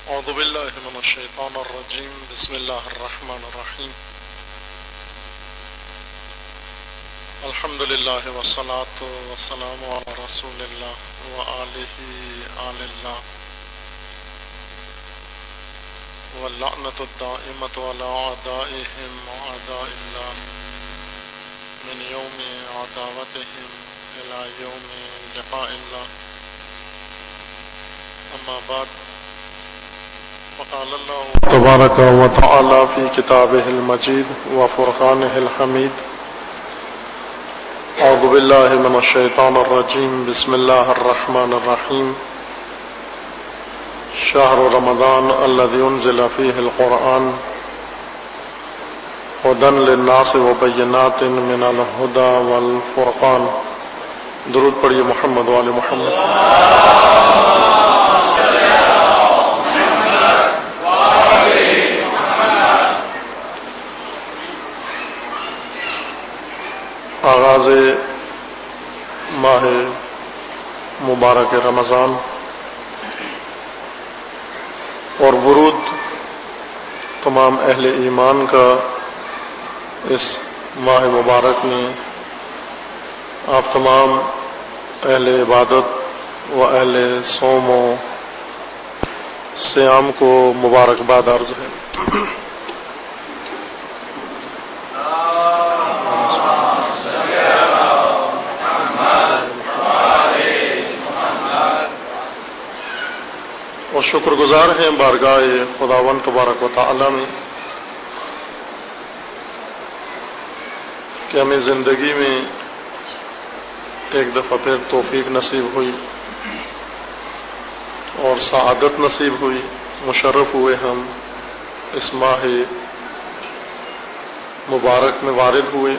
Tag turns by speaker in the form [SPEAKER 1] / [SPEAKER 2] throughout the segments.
[SPEAKER 1] اعوذ باللہ من الشیطان الرجیم بسم اللہ الرحمن الرحیم الحمد للہ والصلاة والسلام علی رسول اللہ وآلہ آل اللہ واللعنۃ الدائمۃ علی اعدائہم واعداء اللہ من یوم عداوتہم الی یوم لقاء اللہ اما بعد وقال اللہ تبارک و تعالی فی کتابہ المجید وفرقانہ الحمید اعوذ باللہ من الشیطان الرجیم بسم اللہ الرحمن الرحیم شہر رمضان الذی انزل فیہ القرآن ہدی للناس وبینات من الہدی والفرقان۔ درود پڑھیے محمد وآل محمد۔ آغاز ماہ مبارک رمضان اور ورود تمام اہل ایمان کا اس ماہ مبارک میں آپ تمام اہل عبادت و اہل صوم و صیام کو مبارکباد عرض ہے۔ اور شکر گزار ہیں بارگاہ خداوند تبارک و تعالی میں کہ ہمیں زندگی میں ایک دفعہ پھر توفیق نصیب ہوئی اور سعادت نصیب ہوئی، مشرف ہوئے ہم اس ماہ مبارک میں وارد ہوئے،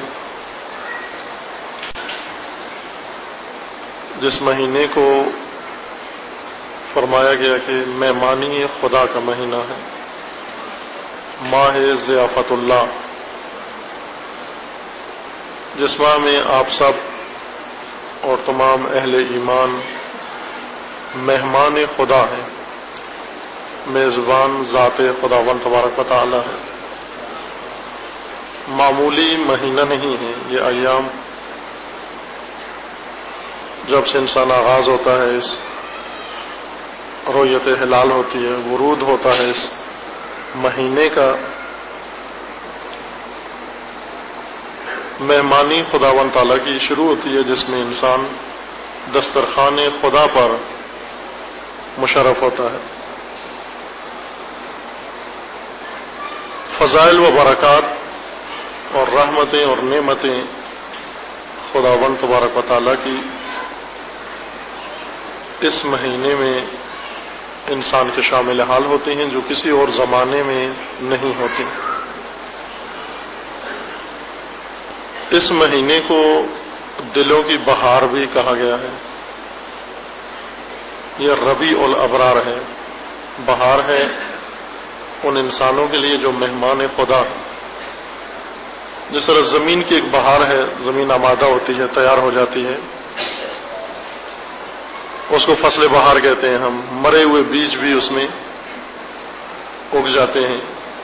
[SPEAKER 1] جس مہینے کو فرمایا گیا کہ مہمانی خدا کا مہینہ ہے، ماہ ضیافت اللہ، جس ماہ میں آپ سب اور تمام اہل ایمان مہمان خدا ہیں، میزبان ذات خداوند تبارک و تعالی ہے۔ معمولی مہینہ نہیں ہے یہ ایام، جب سے انسان آغاز ہوتا ہے، اس رؤیت ہلال ہوتی ہے، ورود ہوتا ہے اس مہینے کا، مہمانی خداوند تعالیٰ کی شروع ہوتی ہے، جس میں انسان دسترخوان خدا پر مشرف ہوتا ہے۔ فضائل و برکات اور رحمتیں اور نعمتیں خداوند تبارک و تعالیٰ کی اس مہینے میں انسان کے شامل حال ہوتے ہیں، جو کسی اور زمانے میں نہیں ہوتی۔ اس مہینے کو دلوں کی بہار بھی کہا گیا ہے، یہ ربیع الابرار ہے، بہار ہے ان انسانوں کے لیے جو مہمان خدا ہے۔ جس طرح زمین کی ایک بہار ہے، زمین آمادہ ہوتی ہے، تیار ہو جاتی ہے، اس کو فصل بہار کہتے ہیں ہم، مرے ہوئے بیج بھی اس میں اگ جاتے ہیں۔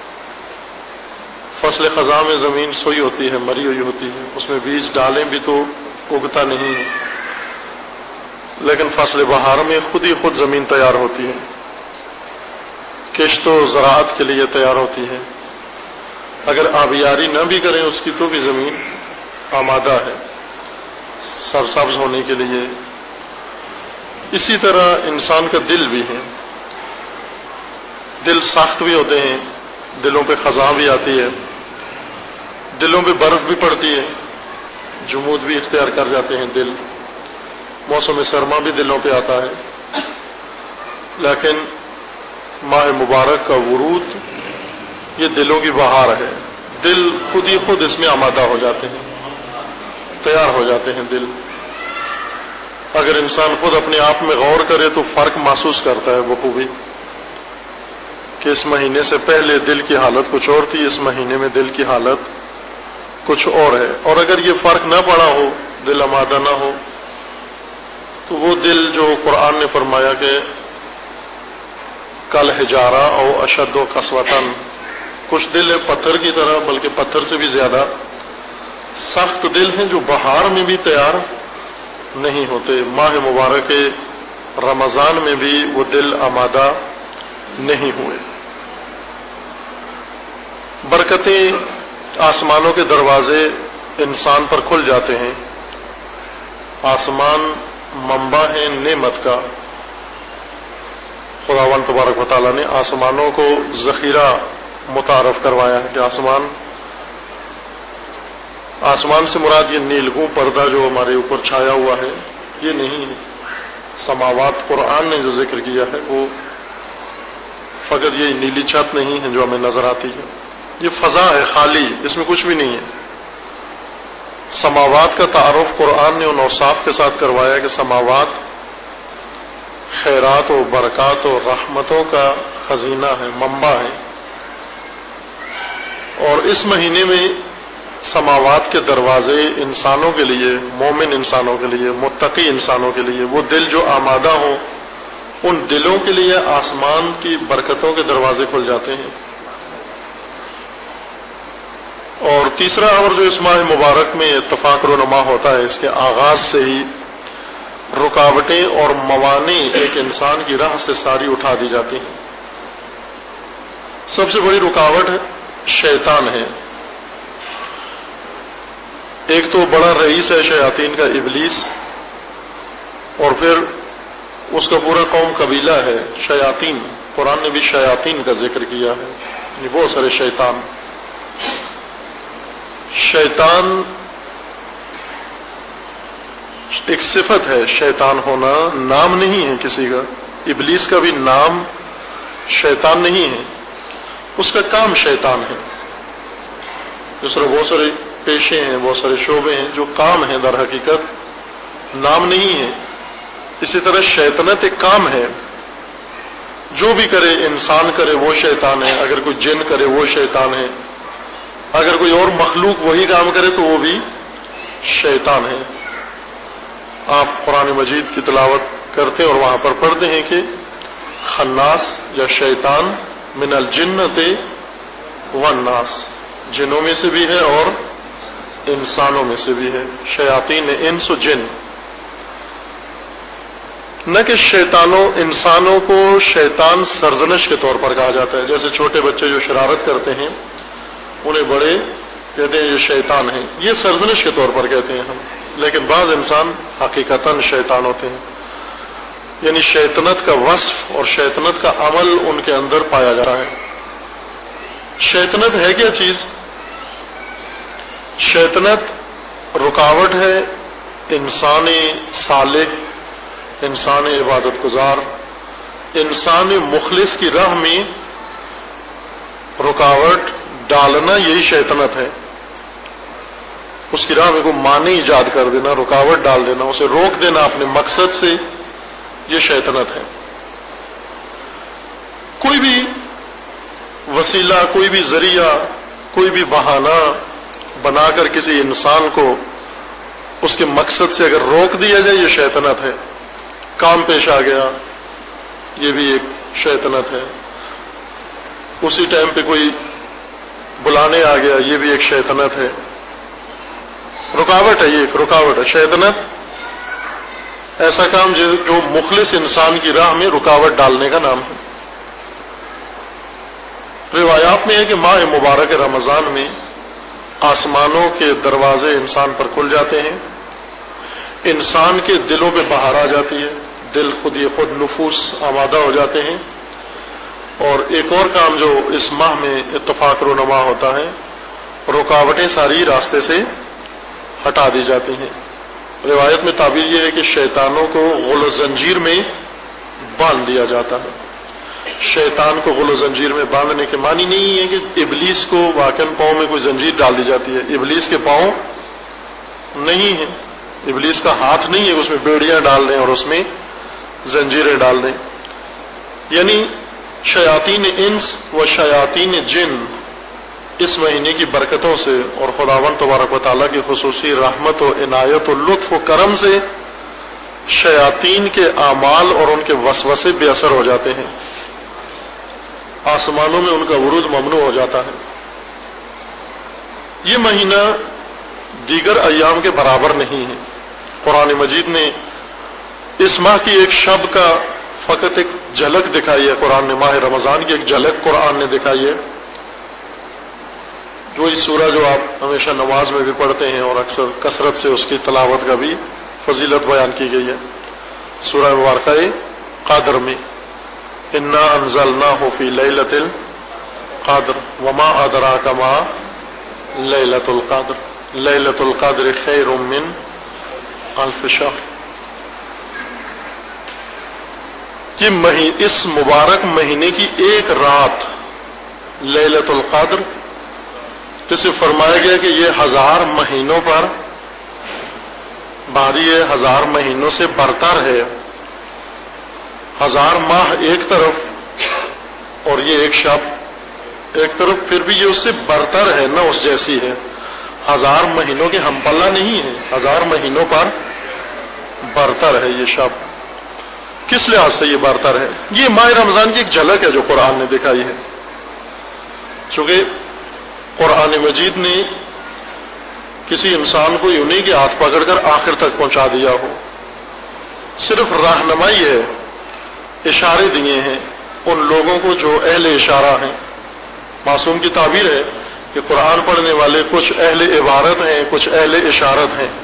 [SPEAKER 1] فصل خزاں میں زمین سوئی ہوتی ہے، مری ہوئی ہوتی ہے، اس میں بیج ڈالیں بھی تو اگتا نہیں ہے، لیکن فصل بہار میں خود ہی خود زمین تیار ہوتی ہے، کشت و زراعت کے لیے تیار ہوتی ہے۔ اگر آبیاری نہ بھی کریں اس کی تو بھی زمین آمادہ ہے سرسبز ہونے کے لیے۔ اسی طرح انسان کا دل بھی ہے، دل سخت بھی ہوتے ہیں، دلوں پہ خزاں بھی آتی ہے، دلوں پہ برف بھی پڑتی ہے، جمود بھی اختیار کر جاتے ہیں دل، موسم سرما بھی دلوں پہ آتا ہے، لیکن ماہ مبارک کا ورود یہ دلوں کی بہار ہے، دل خود ہی خود اس میں آمادہ ہو جاتے ہیں، تیار ہو جاتے ہیں دل۔ اگر انسان خود اپنے آپ میں غور کرے تو فرق محسوس کرتا ہے بخوبی کہ اس مہینے سے پہلے دل کی حالت کچھ اور تھی، اس مہینے میں دل کی حالت کچھ اور ہے۔ اور اگر یہ فرق نہ پڑا ہو، دل آمادہ نہ ہو، تو وہ دل جو قرآن نے فرمایا کہ کل حجارہ او اشد و قسوتن، کچھ دل ہے پتھر کی طرح، بلکہ پتھر سے بھی زیادہ سخت دل ہیں جو بہار میں بھی تیار نہیں ہوتے، ماہ مبارک رمضان میں بھی وہ دل آمادہ نہیں ہوئے۔ برکتیں، آسمانوں کے دروازے انسان پر کھل جاتے ہیں۔ آسمان منبع ہے نعمت کا، خداوند تبارک و تعالیٰ نے آسمانوں کو ذخیرہ متعارف کروایا ہے کہ آسمان سے مراد یہ نیلگوں پردہ جو ہمارے اوپر چھایا ہوا ہے یہ نہیں ہے۔ سماوات قرآن نے جو ذکر کیا ہے وہ فقط یہ نیلی چھت نہیں ہے جو ہمیں نظر آتی ہے، یہ فضا ہے خالی، اس میں کچھ بھی نہیں ہے۔ سماوات کا تعارف قرآن نے ان اوصاف کے ساتھ کروایا کہ سماوات خیرات و برکات و رحمتوں کا خزینہ ہے، منبع ہے، اور اس مہینے میں سماوات کے دروازے انسانوں کے لیے، مومن انسانوں کے لیے، متقی انسانوں کے لیے، وہ دل جو آمادہ ہوں ان دلوں کے لیے آسمان کی برکتوں کے دروازے کھل جاتے ہیں۔ اور تیسرا امر جو اس ماہ مبارک میں اتفاق رونما ہوتا ہے، اس کے آغاز سے ہی رکاوٹیں اور موانع ایک انسان کی راہ سے ساری اٹھا دی جاتی ہیں۔ سب سے بڑی رکاوٹ شیطان ہے۔ ایک تو بڑا رئیس ہے شیاطین کا ابلیس، اور پھر اس کا پورا قوم قبیلہ ہے شیاطین، قرآن نے بھی شیاطین کا ذکر کیا ہے، یعنی بہت سارے شیطان۔ شیطان ایک صفت ہے، شیطان ہونا نام نہیں ہے کسی کا۔ ابلیس کا بھی نام شیطان نہیں ہے، اس کا کام شیطان ہے۔ جس طرح بہت سارے پیشے ہیں، بہت سارے شعبے ہیں جو کام ہیں، در حقیقت نام نہیں ہے۔ اسی طرح شیطنت ایک کام ہے، جو بھی کرے، انسان کرے وہ شیطان ہے، اگر کوئی جن کرے وہ شیطان ہے، اگر کوئی اور مخلوق وہی کام کرے تو وہ بھی شیطان ہے۔ آپ قرآن مجید کی تلاوت کرتے ہیں اور وہاں پر پڑھتے ہیں کہ خناس یا شیطان من الجنت والناس، جنوں میں سے بھی ہے اور انسانوں میں سے بھی ہے، شیاطین انس و جن۔ نہ کہ انسانوں کو شیطان سرزنش کے طور پر کہا جاتا ہے، جیسے چھوٹے بچے جو شرارت کرتے ہیں انہیں بڑے کہتے ہیں یہ شیطان ہیں، یہ سرزنش کے طور پر کہتے ہیں ہم، لیکن بعض انسان حقیقتاً شیطان ہوتے ہیں، یعنی شیطنت کا وصف اور شیطنت کا عمل ان کے اندر پایا جا رہا ہے۔ شیطنت ہے کیا چیز؟ شیطنت رکاوٹ ہے انسان صالح، انسان عبادت گزار، انسان مخلص کی راہ میں رکاوٹ ڈالنا، یہی شیطنت ہے۔ اس کی راہ میں کوئی معنی ایجاد کر دینا، رکاوٹ ڈال دینا، اسے روک دینا اپنے مقصد سے، یہ شیطنت ہے۔ کوئی بھی وسیلہ، کوئی بھی ذریعہ، کوئی بھی بہانہ بنا کر کسی انسان کو اس کے مقصد سے اگر روک دیا جائے یہ شیطنت ہے۔ کام پیش آ گیا، یہ بھی ایک شیطنت ہے۔ اسی ٹائم پہ کوئی بلانے آ گیا، یہ بھی ایک شیطنت ہے۔ رکاوٹ ہے، یہ ایک رکاوٹ ہے۔ شیطنت ایسا کام جو مخلص انسان کی راہ میں رکاوٹ ڈالنے کا نام ہے۔ روایات میں ہے کہ ماہ مبارک رمضان میں آسمانوں کے دروازے انسان پر کھل جاتے ہیں، انسان کے دلوں پہ بہار آ جاتی ہے، دل خود یہ خود نفوس آمادہ ہو جاتے ہیں۔ اور ایک اور کام جو اس ماہ میں اتفاق رونما ہوتا ہے، رکاوٹیں ساری راستے سے ہٹا دی جاتی ہیں۔ روایت میں تعبیر یہ ہے کہ شیطانوں کو غل و زنجیر میں باندھ دیا جاتا ہے۔ شیطان کو غل و زنجیر میں باندھنے کے معنی نہیں ہے کہ ابلیس کو واقعاً پاؤں میں کوئی زنجیر ڈال دی جاتی ہے۔ ابلیس کے پاؤں نہیں ہیں، ابلیس کا ہاتھ نہیں ہے اس میں بیڑیاں ڈال دیں اور اس میں زنجیریں ڈال دیں۔ یعنی شیاطین انس و شیاطین جن اس مہینے کی برکتوں سے اور خداوند تبارک و تعالیٰ کی خصوصی رحمت و عنایت و لطف و کرم سے شیاطین کے اعمال اور ان کے وسوسے بے اثر ہو جاتے ہیں۔ آسمانوں میں ان کا ورود ممنوع ہو جاتا ہے۔ یہ مہینہ دیگر ایام کے برابر نہیں ہے۔ قرآن مجید نے اس ماہ کی ایک شب کا فقط ایک جھلک دکھائی ہے، قرآن نے ماہ رمضان کی ایک جھلک قرآن نے دکھائی ہے، وہی سورہ جو آپ ہمیشہ نماز میں بھی پڑھتے ہیں اور اکثر کثرت سے اس کی تلاوت کا بھی فضیلت بیان کی گئی ہے، سورہ مبارکہ قدر میں، انا انزلناہ فی لیلۃ القدر وما ادراک ما لیلۃ القدر لیلۃ القدر خیر من الف شہر۔ یہ اس مبارک مہینے کی ایک رات لیلۃ القدر، جسے فرمایا گیا کہ یہ 1000 مہینوں پر بھاری ہے، 1000 مہینوں سے برتر ہے۔ 1000 ماہ ایک طرف اور یہ ایک شب ایک طرف، پھر بھی یہ اس سے برتر ہے، نہ اس جیسی ہے۔ 1000 مہینوں کے ہم پلہ نہیں ہے، 1000 مہینوں پر برتر ہے یہ شب۔ کس لحاظ سے یہ برتر ہے؟ یہ ماہ رمضان کی ایک جھلک ہے جو قرآن نے دکھائی ہے، چونکہ قرآن مجید نے کسی انسان کو یوں نہیں کہ ہاتھ پکڑ کر آخر تک پہنچا دیا ہو، صرف رہنمائی ہے، اشارے دیے ہیں ان لوگوں کو جو اہل اشارہ ہیں۔ معصوم کی تعبیر ہے کہ قرآن پڑھنے والے کچھ اہل عبارت ہیں، کچھ اہل اشارت ہیں۔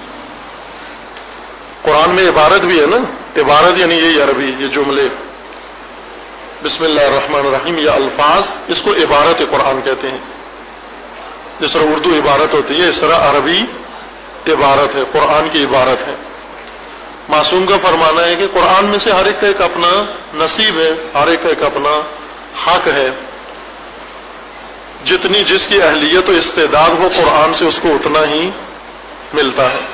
[SPEAKER 1] قرآن میں عبارت بھی ہے نا، عبارت یعنی یہی عربی، یہ جملے بسم اللہ الرحمن الرحیم، یہ الفاظ، اس کو عبارت قرآن کہتے ہیں۔ جس طرح اردو عبارت ہوتی ہے، اس طرح عربی عبارت ہے، قرآن کی عبارت ہے۔ معصوم کا فرمانا ہے کہ قرآن میں سے ہر ایک کا ایک اپنا نصیب ہے، ہر ایک کا ایک اپنا حق ہے، جتنی جس کی اہلیت و استعداد ہو قرآن سے اس کو اتنا ہی ملتا ہے۔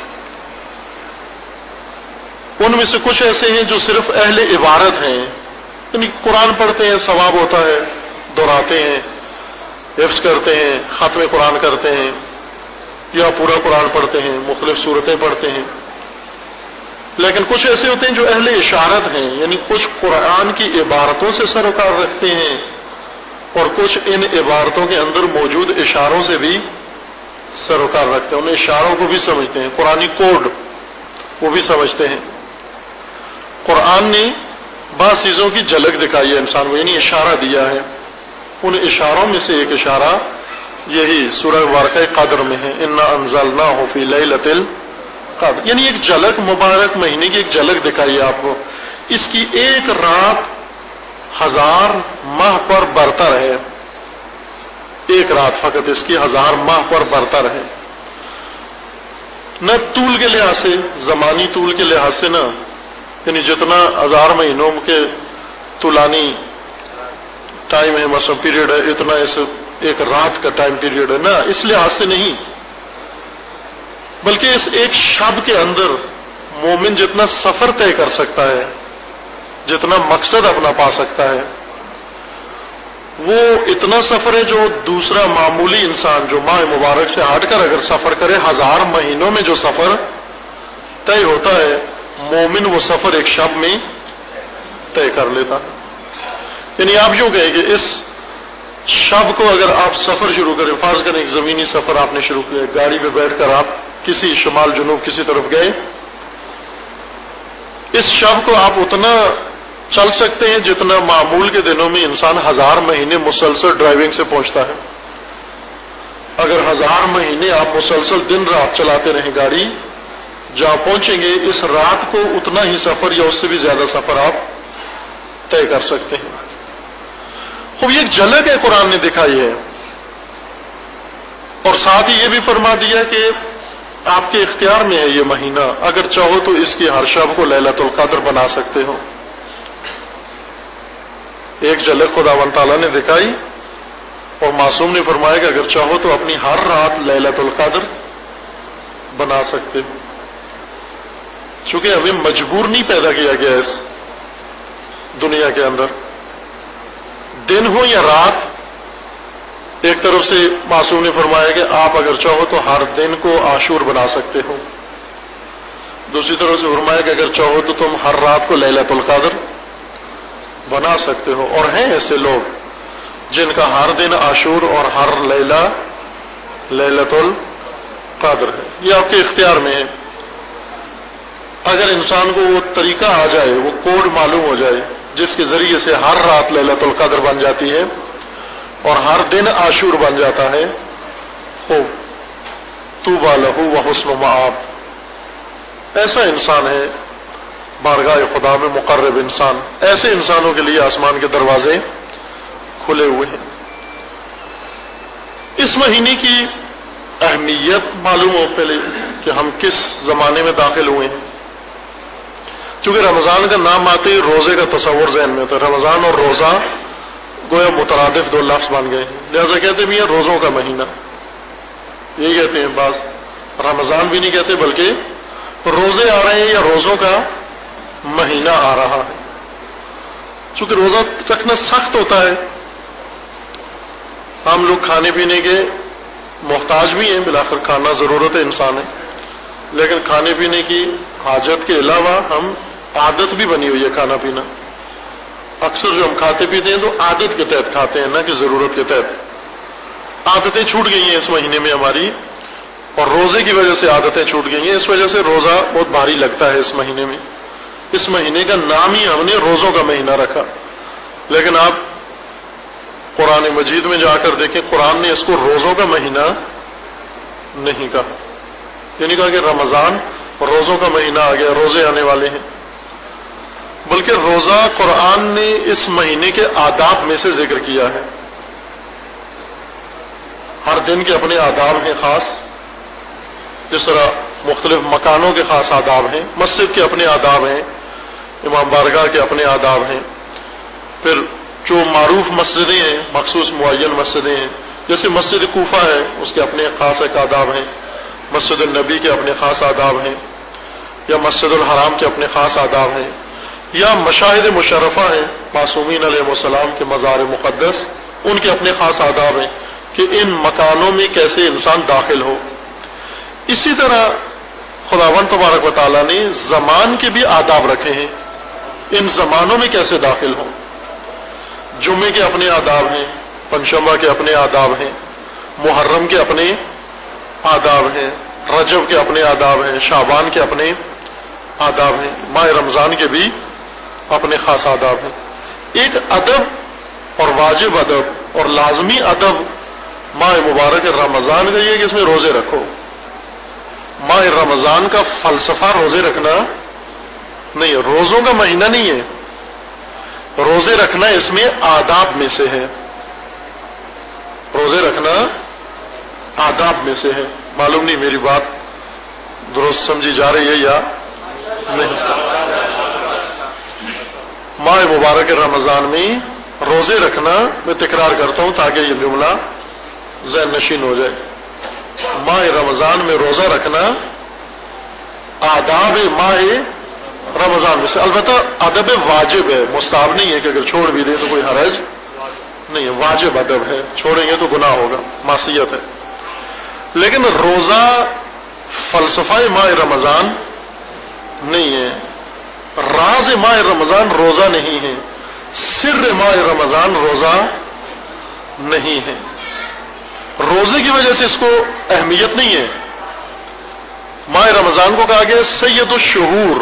[SPEAKER 1] ان میں سے کچھ ایسے ہیں جو صرف اہل عبارت ہیں، یعنی قرآن پڑھتے ہیں، ثواب ہوتا ہے، دہراتے ہیں، حفظ کرتے ہیں، ختم قرآن کرتے ہیں، یا پورا قرآن پڑھتے ہیں، مختلف صورتیں پڑھتے ہیں۔ لیکن کچھ ایسے ہوتے ہیں جو اہل اشارت ہیں، یعنی کچھ قرآن کی عبارتوں سے سروکار رکھتے ہیں اور کچھ ان عبارتوں کے اندر موجود اشاروں سے بھی سروکار رکھتے ہیں، ان اشاروں کو بھی سمجھتے ہیں، قرآنی کوڈ وہ بھی سمجھتے ہیں۔ قرآن نے بعض چیزوں کی جھلک دکھائی ہے انسان کو، یعنی اشارہ دیا ہے۔ ان اشاروں میں سے ایک اشارہ یہی سورہ مبارکہ قدر میں ہے، انا انزلناہ فی لیلۃ القدر، یعنی ایک جھلک، مبارک مہینے کی ایک جھلک دکھائی ہے آپ کو۔ اس کی ایک رات 1000 ماہ پر برتر ہے، ایک رات فقط اس کی 1000 ماہ پر برتر ہے، نہ طول کے لحاظ سے، زمانی طول کے لحاظ سے نہ، یعنی جتنا 1000 مہینوں کے طولانی ٹائم ہے، مثلا پیریڈ ہے، اتنا اس ایک رات کا ٹائم پیریڈ ہے، نہ اس لحاظ سے نہیں، بلکہ اس ایک شب کے اندر مومن جتنا سفر طے کر سکتا ہے، جتنا مقصد اپنا پا سکتا ہے، وہ اتنا سفر ہے جو دوسرا معمولی انسان جو ماہ مبارک سے ہٹ کر اگر سفر کرے، 1000 مہینوں میں جو سفر طے ہوتا ہے، مومن وہ سفر ایک شب میں طے کر لیتا ہے۔ یعنی آپ یوں کہیں کہ اس شب کو اگر آپ سفر شروع کریں، فرض کریں ایک زمینی سفر آپ نے شروع کیا، گاڑی پہ بیٹھ کر آپ کسی شمال جنوب کسی طرف گئے، اس شب کو آپ اتنا چل سکتے ہیں جتنا معمول کے دنوں میں انسان 1000 مہینے مسلسل ڈرائیونگ سے پہنچتا ہے۔ اگر 1000 مہینے آپ مسلسل دن رات چلاتے رہیں گاڑی، جہاں پہنچیں گے اس رات کو اتنا ہی سفر یا اس سے بھی زیادہ سفر آپ طے کر سکتے ہیں۔ خوب یہ ایک جھلک ہے قرآن نے دکھائی ہے، اور ساتھ ہی یہ بھی فرما دیا کہ آپ کے اختیار میں ہے یہ مہینہ، اگر چاہو تو اس کی ہر شب کو لیلۃ القدر بنا سکتے ہو۔ ایک جھلک خداوند تعالیٰ نے دکھائی، اور معصوم نے فرمایا کہ اگر چاہو تو اپنی ہر رات لیلۃ القدر بنا سکتے ہو، چونکہ ہمیں مجبور نہیں پیدا کیا گیا اس دنیا کے اندر، دن ہو یا رات۔ ایک طرف سے معصوم نے فرمایا کہ آپ اگر چاہو تو ہر دن کو عاشور بنا سکتے ہو، دوسری طرف سے فرمایا کہ اگر چاہو تو تم ہر رات کو لیلۃ القدر بنا سکتے ہو۔ اور ہیں ایسے لوگ جن کا ہر دن عاشور اور ہر لیلہ لیلۃ القدر ہے. یہ آپ کے اختیار میں ہے. اگر انسان کو وہ طریقہ آ جائے, وہ کوڈ معلوم ہو جائے جس کے ذریعے سے ہر رات لیلۃ القدر بن جاتی ہے اور ہر دن عاشور بن جاتا ہے, خوب طوبی لہ وحسن مآب. ایسا انسان ہے بارگاہ خدا میں مقرب انسان. ایسے انسانوں کے لیے آسمان کے دروازے کھلے ہوئے ہیں. اس مہینے کی اہمیت معلوم ہو پہلے کہ ہم کس زمانے میں داخل ہوئے ہیں. چونکہ رمضان کا نام آتے ہی روزے کا تصور ذہن میں ہوتا ہے. رمضان اور روزہ گویا مترادف دو لفظ بن گئے ہیں, لہذا کہتے بھی ہیں روزوں کا مہینہ. یہی کہتے ہیں بعض, رمضان بھی نہیں کہتے بلکہ روزے آ رہے ہیں یا روزوں کا مہینہ آ رہا ہے. چونکہ روزہ رکھنا سخت ہوتا ہے, ہم لوگ کھانے پینے کے محتاج بھی ہیں, بالآخر کھانا ضرورت انسان ہے, لیکن کھانے پینے کی حاجت کے علاوہ ہم عادت بھی بنی ہوئی ہے کھانا پینا. اکثر جو ہم کھاتے پیتے ہیں تو عادت کے تحت کھاتے ہیں, نہ کہ ضرورت کے تحت. عادتیں چھوٹ گئی ہیں اس مہینے میں ہماری, اور روزے کی وجہ سے عادتیں چھوٹ گئی ہیں. اس وجہ سے روزہ بہت بھاری لگتا ہے اس مہینے میں. اس مہینے کا نام ہی ہم نے روزوں کا مہینہ رکھا. لیکن آپ قرآن مجید میں جا کر دیکھیں, قرآن نے اس کو روزوں کا مہینہ نہیں کہا. یہ نہیں کہا کہ رمضان روزوں کا مہینہ آ گیا, روزے آنے والے ہیں, بلکہ روزہ قرآن نے اس مہینے کے آداب میں سے ذکر کیا ہے. ہر دن کے اپنے آداب ہیں خاص, جس طرح مختلف مکانوں کے خاص آداب ہیں, مسجد کے اپنے آداب ہیں, امام بارگاہ کے اپنے آداب ہیں. پھر جو معروف مسجدیں ہیں, مخصوص معین مسجدیں ہیں, جیسے مسجد کوفہ ہے, اس کے اپنے خاص ایک آداب ہیں. مسجد النبی کے اپنے خاص آداب ہیں, یا مسجد الحرام کے اپنے خاص آداب ہیں, یا مشاہد مشرفہ ہیں, معصومین علیہ السلام کے مزار مقدس, ان کے اپنے خاص آداب ہیں کہ ان مکانوں میں کیسے انسان داخل ہو. اسی طرح خداوند تبارک و تعالیٰ نے زمان کے بھی آداب رکھے ہیں, ان زمانوں میں کیسے داخل ہوں. جمعے کے اپنے آداب ہیں, پنجشنبہ کے اپنے آداب ہیں, محرم کے اپنے آداب ہیں, رجب کے اپنے آداب ہیں, شعبان کے اپنے آداب ہیں, ماہ رمضان کے بھی اپنے خاص آداب ہیں. ایک ادب اور واجب ادب اور لازمی ادب ماہ مبارک رمضان کا یہ ہے کہ اس میں روزے رکھو. ماہ رمضان کا فلسفہ روزے رکھنا نہیں ہے, روزوں کا مہینہ نہیں ہے. روزے رکھنا اس میں آداب میں سے ہے, روزے رکھنا آداب میں سے ہے. معلوم نہیں میری بات درست سمجھی جا رہی ہے یا نہیں. ماہ مبارک رمضان میں روزے رکھنا, میں تکرار کرتا ہوں تاکہ یہ جملہ ذہن نشین ہو جائے. ماہ رمضان میں روزہ رکھنا آداب ماہ رمضان میں سے, البتہ ادب واجب ہے, مستحب نہیں ہے کہ اگر چھوڑ بھی دے تو کوئی حرج نہیں ہے, واجب ادب ہے, چھوڑیں گے تو گناہ ہوگا, معصیت ہے. لیکن روزہ فلسفہ ماہ رمضان نہیں ہے, راز ماہ رمضان روزہ نہیں ہے, سر ماہ رمضان روزہ نہیں ہے. روزے کی وجہ سے اس کو اہمیت نہیں ہے. ماہ رمضان کو کہا گیا سید الشہور,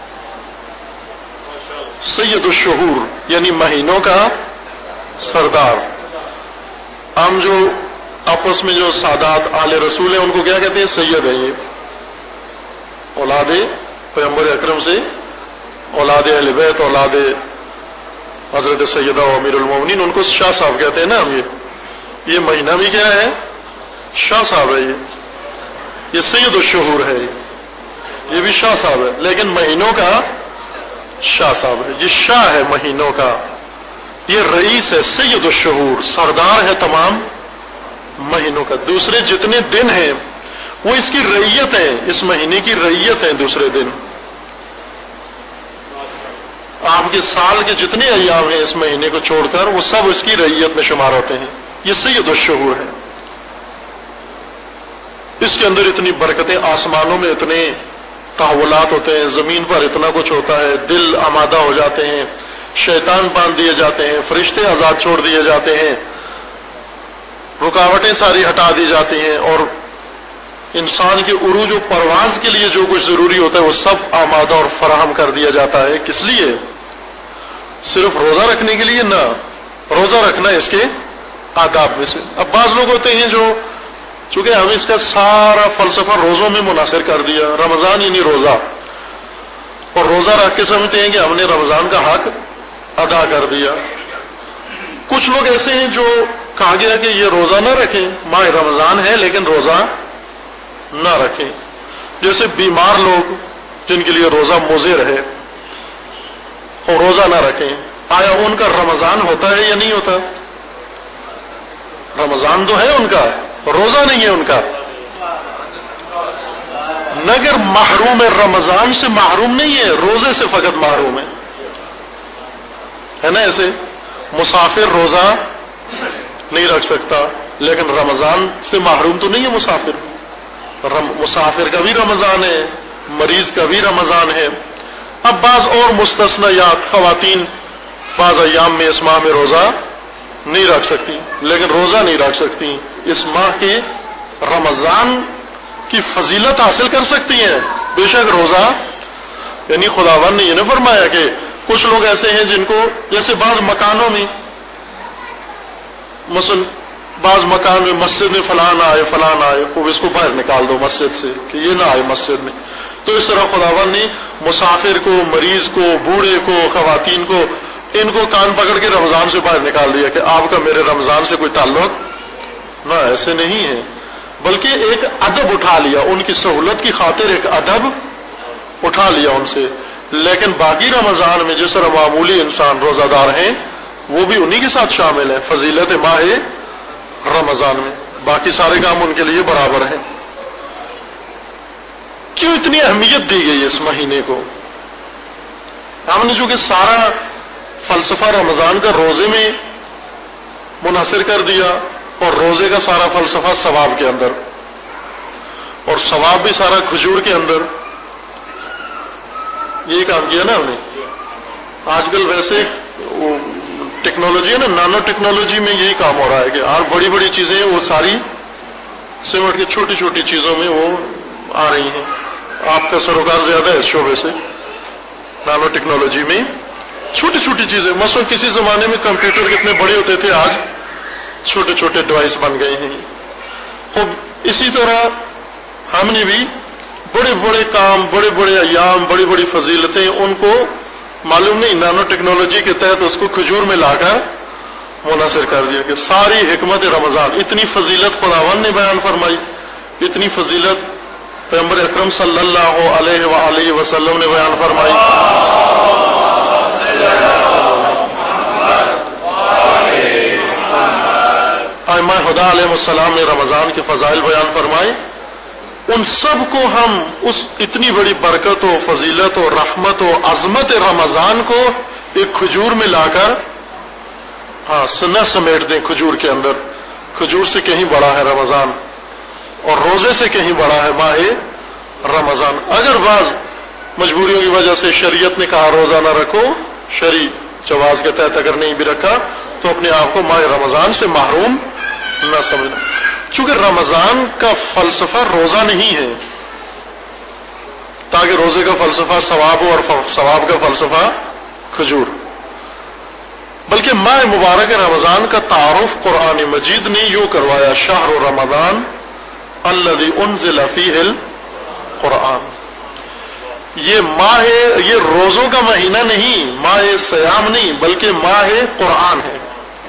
[SPEAKER 1] سید الشہور یعنی مہینوں کا سردار. ہم جو آپس میں جو سادات آل رسول ہیں ان کو کیا کہتے ہیں, سید ہے. یہ اولاد پیغمبر اکرم سے, اولاد اہل بیت, اولاد حضرت سیدہ و امیر المومنین, ان کو شاہ صاحب کہتے ہیں نا ہم. یہ مہینہ بھی کیا ہے, شاہ صاحب ہے. یہ سید الشہور ہے, یہ بھی شاہ صاحب ہے, لیکن مہینوں کا شاہ صاحب ہے. یہ شاہ ہے مہینوں کا, یہ رئیس ہے, سید الشہور سردار ہے تمام مہینوں کا. دوسرے جتنے دن ہیں وہ اس کی رعیت ہیں, اس مہینے کی رعیت ہیں. دوسرے دن آپ کے سال کے جتنے ایام ہیں اس مہینے کو چھوڑ کر وہ سب اس کی رعیت میں شمار ہوتے ہیں. یہ سید الشہور ہے. اس کے اندر اتنی برکتیں, آسمانوں میں اتنے تحولات ہوتے ہیں, زمین پر اتنا کچھ ہوتا ہے, دل آمادہ ہو جاتے ہیں, شیطان باندھ دیے جاتے ہیں, فرشتے آزاد چھوڑ دیے جاتے ہیں, رکاوٹیں ساری ہٹا دی جاتی ہیں اور انسان کے عروج و پرواز کے لیے جو کچھ ضروری ہوتا ہے وہ سب آمادہ اور فراہم کر دیا جاتا ہے. کس لیے؟ صرف روزہ رکھنے کے لیے نہ، روزہ رکھنا اس کے آداب میں سے. اب بعض لوگ ہوتے ہیں جو چونکہ ہم اس کا سارا فلسفہ روزوں میں منحصر کر دیا، رمضان یعنی روزہ، اور روزہ رکھ کے سمجھتے ہیں کہ ہم نے رمضان کا حق ادا کر دیا. کچھ لوگ ایسے ہیں جو کہا گیا کہ یہ روزہ نہ رکھیں، ماہ رمضان ہے لیکن روزہ نہ رکھیں. جیسے بیمار لوگ جن کے لیے روزہ مضر ہے اور روزہ نہ رکھیں، آیا ان کا رمضان ہوتا ہے یا نہیں ہوتا؟ رمضان تو ہے ان کا، روزہ نہیں ہے ان کا. مگر محروم ہے، رمضان سے محروم نہیں ہے، روزے سے فقط محروم ہے نا. ایسے مسافر روزہ نہیں رکھ سکتا لیکن رمضان سے محروم تو نہیں ہے مسافر. مسافر کا بھی رمضان ہے، مریض کا بھی رمضان ہے. اب بعض اور مستثنیات، خواتین بعض ایام میں اس ماہ میں روزہ نہیں رکھ سکتی لیکن روزہ نہیں رکھ سکتی. اس ماہ کے رمضان کی فضیلت حاصل کر سکتی ہیں، بے شک روزہ یعنی خداوند نے یہ نہیں فرمایا کہ کچھ لوگ ایسے ہیں جن کو جیسے بعض مکانوں میں مثلا بعض مکان میں مسجد میں فلان آئے وہ اس کو باہر نکال دو مسجد سے کہ یہ نہ آئے مسجد میں. تو اس طرح خداوند نے مسافر کو، مریض کو، بوڑھے کو، خواتین کو، ان کو کان پکڑ کے رمضان سے باہر نکال دیا کہ آپ کا میرے رمضان سے کوئی تعلق نہ. ایسے نہیں ہے، بلکہ ایک ادب اٹھا لیا، ان کی سہولت کی خاطر ایک ادب اٹھا لیا ان سے. لیکن باقی رمضان میں جس طرح معمولی انسان روزہ دار ہیں وہ بھی انہی کے ساتھ شامل ہیں فضیلت ماہ رمضان میں. باقی سارے کام ان کے لیے برابر ہیں. کیوں اتنی اہمیت دی گئی اس مہینے کو؟ ہم نے چونکہ سارا فلسفہ رمضان کا روزے میں منحصر کر دیا اور روزے کا سارا فلسفہ ثواب کے اندر، اور ثواب بھی سارا کھجور کے اندر، یہی کام کیا نا ہم نے. آج کل ویسے وہ ٹیکنالوجی ہے نا، نانو ٹیکنالوجی میں یہی کام ہو رہا ہے کہ اور بڑی بڑی چیزیں وہ ساری سمٹ کے چھوٹی چھوٹی چیزوں میں وہ آ رہی ہیں. آپ کا سروکار زیادہ ہے اس شعبے سے. نانو ٹیکنالوجی میں چھوٹی چھوٹی چیزیں، مثلا کسی زمانے میں کمپیوٹر کتنے بڑے ہوتے تھے، آج چھوٹے چھوٹے ڈیوائس بن گئے ہیں. خوب اسی طرح ہم نے بھی بڑے بڑے کام، بڑے بڑے ایام، بڑی بڑی فضیلتیں ان کو معلوم نہیں، نانو ٹیکنالوجی کے تحت اس کو کھجور میں لا کر منحصر کر دیا کہ ساری حکمت رمضان. اتنی فضیلت خداوند نے بیان فرمائی، اتنی فضیلت پیغمبر اکرم صلی اللہ علیہ وآلہ وسلم نے بیان فرمائی. ائمہ خدا علیہ السلام نے رمضان کے فضائل بیان فرمائے. ان سب کو ہم اس اتنی بڑی برکت و فضیلت و رحمت و عظمت رمضان کو ایک کھجور میں لا کر نہ سمیٹ دیں کھجور کے اندر. کھجور سے کہیں بڑا ہے رمضان، اور روزے سے کہیں بڑا ہے ماہ رمضان. اگر بعض مجبوریوں کی وجہ سے شریعت نے کہا روزہ نہ رکھو، شرعی جواز کے تحت اگر نہیں بھی رکھا تو اپنے آپ کو ماہ رمضان سے محروم نہ سمجھنا. چونکہ رمضان کا فلسفہ روزہ نہیں ہے، تاکہ روزے کا فلسفہ ثواب ہو اور ثواب کا فلسفہ کھجور، بلکہ ماہ مبارک رمضان کا تعارف قرآن مجید نے یوں کروایا: شہر رمضان الذی انزل فیہ القرآن. یہ ماہ، یہ روزوں کا مہینہ نہیں، ماہ سیام نہیں، بلکہ ماہ قرآن ہے.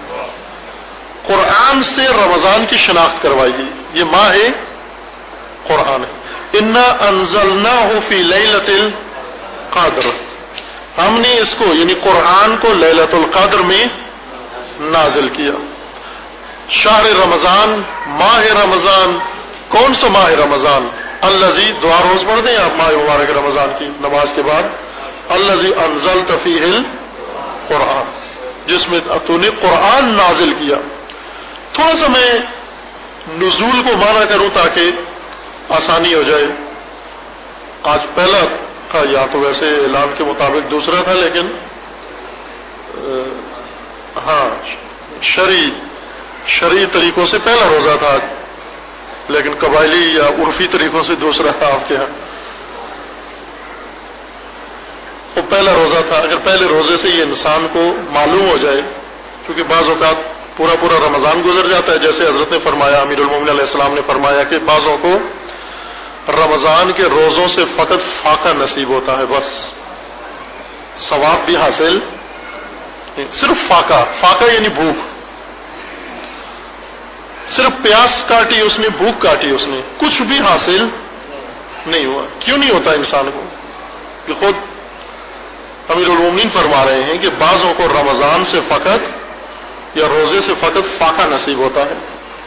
[SPEAKER 1] قرآن سے رمضان کی شناخت کروائی گئی. یہ ماہ قرآن ہے. انا انزلناہ فی لیلۃ القدر. ہم نے اس کو یعنی قرآن کو لیلۃ القدر میں نازل کیا. شہر رمضان، ماہ رمضان. کون سا ماہ رمضان؟ الذی، دعا روز پڑھ دیں آپ ماہ مبارک رمضان کی نماز کے بعد، الذی انزلت فیہ القرآن، جس میں تو نے قرآن نازل کیا. تھوڑا سا میں نزول کو معنی کروں تاکہ آسانی ہو جائے. آج پہلا تھا، یا تو ویسے اعلان کے مطابق دوسرا تھا، لیکن شرعی طریقوں سے پہلا روزہ تھا، لیکن قبائلی یا عرفی طریقوں سے دوسرا تھا آپ کے یہاں. وہ پہلا روزہ تھا. اگر پہلے روزے سے یہ انسان کو معلوم ہو جائے، کیونکہ بعض اوقات پورا رمضان گزر جاتا ہے، جیسے حضرت نے فرمایا، امیر المومنین علیہ السلام نے فرمایا کہ بعضوں کو رمضان کے روزوں سے فقط فاقہ نصیب ہوتا ہے، بس ثواب بھی حاصل، صرف فاقہ یعنی بھوک، صرف پیاس کاٹی اس نے، بھوک کاٹی اس نے، کچھ بھی حاصل نہیں ہوا. کیوں نہیں ہوتا انسان کو؟ کہ خود امیر المومنین فرما رہے ہیں کہ بعضوں کو رمضان سے فقط یا روزے سے فقط فاقہ نصیب ہوتا ہے.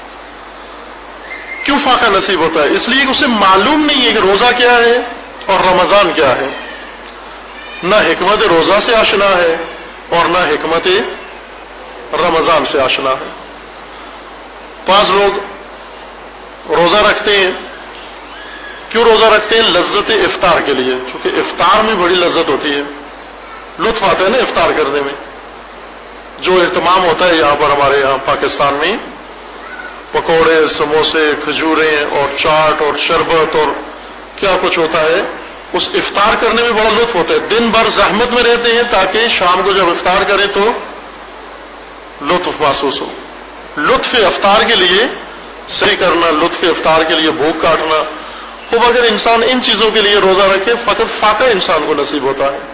[SPEAKER 1] کیوں فاقہ نصیب ہوتا ہے؟ اس لیے کہ اسے معلوم نہیں ہے کہ روزہ کیا ہے اور رمضان کیا ہے. نہ حکمت روزہ سے آشنا ہے اور نہ حکمت رمضان سے آشنا ہے. بعض لوگ روزہ رکھتے ہیں. کیوں روزہ رکھتے ہیں؟ لذت افطار کے لیے، چونکہ افطار میں بڑی لذت ہوتی ہے، لطف آتا ہے نا افطار کرنے میں. جو اہتمام ہوتا ہے یہاں پر ہمارے یہاں پاکستان میں، پکوڑے، سموسے، کھجوریں اور چاٹ اور شربت اور کیا کچھ ہوتا ہے، اس افطار کرنے میں بڑا لطف ہوتا ہے. دن بھر زحمت میں رہتے ہیں تاکہ شام کو جب افطار کریں تو لطف محسوس ہو. لطف افطار کے لیے صحیح کرنا، لطف افطار کے لیے بھوک کاٹنا. خوب اگر انسان ان چیزوں کے لیے روزہ رکھے، فقط فاقہ انسان کو نصیب ہوتا ہے.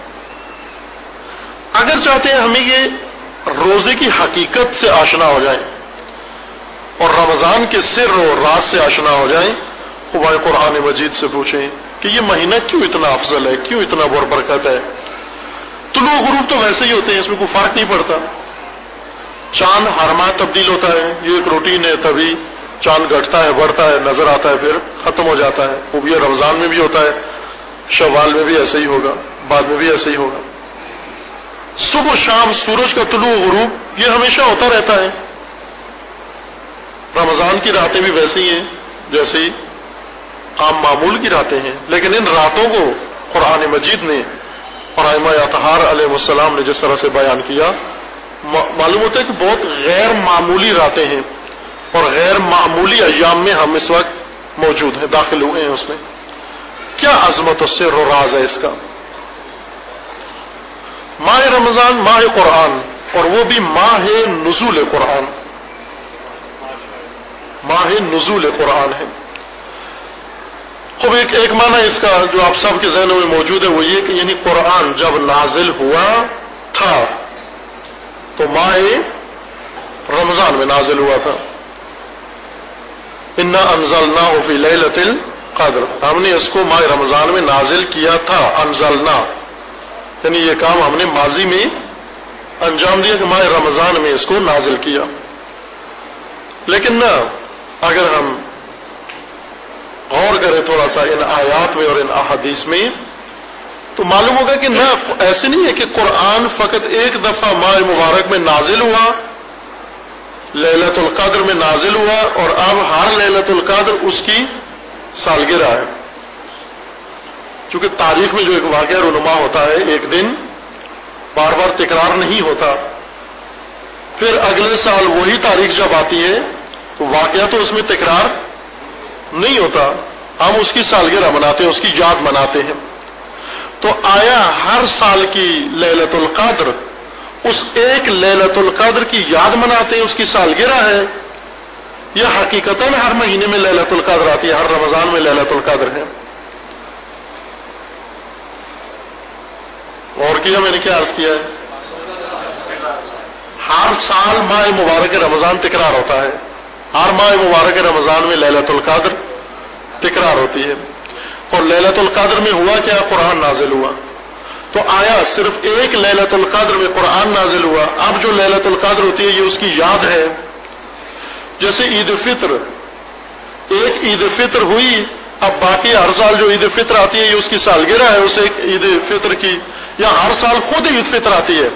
[SPEAKER 1] اگر چاہتے ہیں ہمیں یہ روزے کی حقیقت سے آشنا ہو جائیں اور رمضان کے سر اور راز سے آشنا ہو جائیں، خدا قرآن مجید سے پوچھیں کہ یہ مہینہ کیوں اتنا افضل ہے، کیوں اتنا برکت ہے. طلوع غروب تو ویسے ہی ہوتے ہیں، اس میں کوئی فرق نہیں پڑتا. چاند ہر ماہ تبدیل ہوتا ہے، یہ ایک روٹین ہے. تبھی چاند گھٹتا ہے، بڑھتا ہے، نظر آتا ہے، پھر ختم ہو جاتا ہے. وہ بھی رمضان میں بھی ہوتا ہے، شوال میں بھی ایسے ہی ہوگا، بعد میں بھی ایسے ہی ہوگا. صبح شام سورج کا طلوع غروب یہ ہمیشہ ہوتا رہتا ہے. رمضان کی راتیں بھی ویسی ہیں جیسے عام معمول کی راتیں ہیں، لیکن ان راتوں کو قرآن مجید نے اور ائمہ اطہار علیہ السلام نے جس طرح سے بیان کیا، معلوم ہوتا ہے کہ بہت غیر معمولی راتیں ہیں اور غیر معمولی ایام میں ہم اس وقت موجود ہیں، داخل ہوئے ہیں اس میں. کیا عظمت و سر و راز ہے اس کا. ماہ رمضان ماہ قرآن، اور وہ بھی ماہ نزول قرآن، ماہ نزول قرآن ہے. خوب ایک معنی اس کا جو آپ سب کے ذہنوں میں موجود ہے وہ یہ کہ یعنی قرآن جب نازل ہوا تھا تو ماہ رمضان میں نازل ہوا تھا. انا انزلناہ فی لیلۃ القدر، ہم نے اس کو ماہ رمضان میں نازل کیا تھا. انزلنا یعنی یہ کام ہم نے ماضی میں انجام دیا کہ ماہ رمضان میں اس کو نازل کیا. لیکن نہ، اگر ہم غور کریں تھوڑا سا ان آیات میں اور ان احادیث میں تو معلوم ہوگا کہ نہ، ایسے نہیں ہے کہ قرآن فقط ایک دفعہ ماہ مبارک میں نازل ہوا، لیلۃ القدر میں نازل ہوا اور اب ہر لیلۃ القدر اس کی سالگرہ ہے. چونکہ تاریخ میں جو ایک واقعہ رونما ہوتا ہے، ایک دن بار بار تکرار نہیں ہوتا، پھر اگلے سال وہی تاریخ جب آتی ہے تو واقعہ تو اس میں تکرار نہیں ہوتا، ہم اس کی سالگرہ مناتے ہیں، اس کی یاد مناتے ہیں. تو آیا ہر سال کی لیلۃ القدر اس ایک لیلۃ القدر کی یاد مناتے ہیں، اس کی سالگرہ ہے، یا حقیقتاً ہر مہینے میں لیلۃ القدر آتی ہے، ہر رمضان میں لیلۃ القدر ہے؟ اور کیا میں نے کیا عرض کیا ہے؟ ہر سال ماہ مبارک رمضان تکرار ہوتا ہے، ہر ماہ مبارک رمضان میں لیلۃ القدر تکرار ہوتی ہے. اور لیلۃ القدر میں ہوا کیا؟ قرآن نازل ہوا. تو آیا صرف ایک لیلۃ القدر میں قرآن نازل ہوا؟ اب جو لیلۃ القدر ہوتی ہے یہ اس کی یاد ہے. جیسے عید فطر، ایک عید فطر ہوئی، اب باقی ہر سال جو عید فطر آتی ہے یہ اس کی سالگرہ ہے اس ایک عید فطر کی، یا ہر سال خود عید فطر آتی ہے؟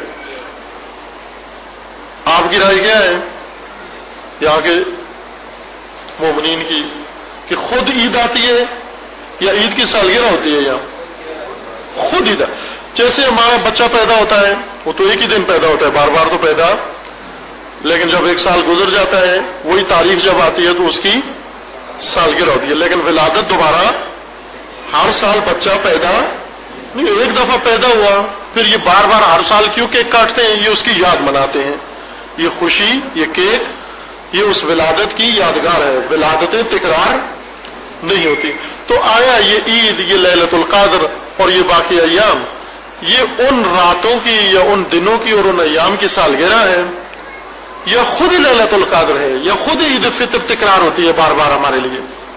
[SPEAKER 1] آپ کی رائے کیا ہے یہاں کے مومنین کی، کہ خود عید آتی ہے یا عید کی سالگرہ ہوتی ہے؟ یہاں خود عید. جیسے ہمارا بچہ پیدا ہوتا ہے وہ تو ایک ہی دن پیدا ہوتا ہے، بار بار تو پیدا لیکن جب 1 سال گزر جاتا ہے وہی تاریخ جب آتی ہے تو اس کی سالگرہ ہوتی ہے. لیکن ولادت دوبارہ ہر سال بچہ پیدا نہیں, ایک دفعہ پیدا ہوا پھر یہ بار بار ہر سال کیوں کیک کاٹتے ہیں؟ یہ اس کی یاد مناتے ہیں. یہ خوشی, یہ کیک, یہ اس ولادت کی یادگار ہے. ولادتیں تکرار نہیں ہوتی. تو آیا یہ عید, یہ لیلۃ القدر اور یہ باقی ایام, یہ ان راتوں کی یا ان دنوں کی اور ان ایام کی سالگرہ ہے, یا خود لیلۃ القدر ہے, یا خود عید فطر تکرار ہوتی ہے بار بار ہمارے لیے؟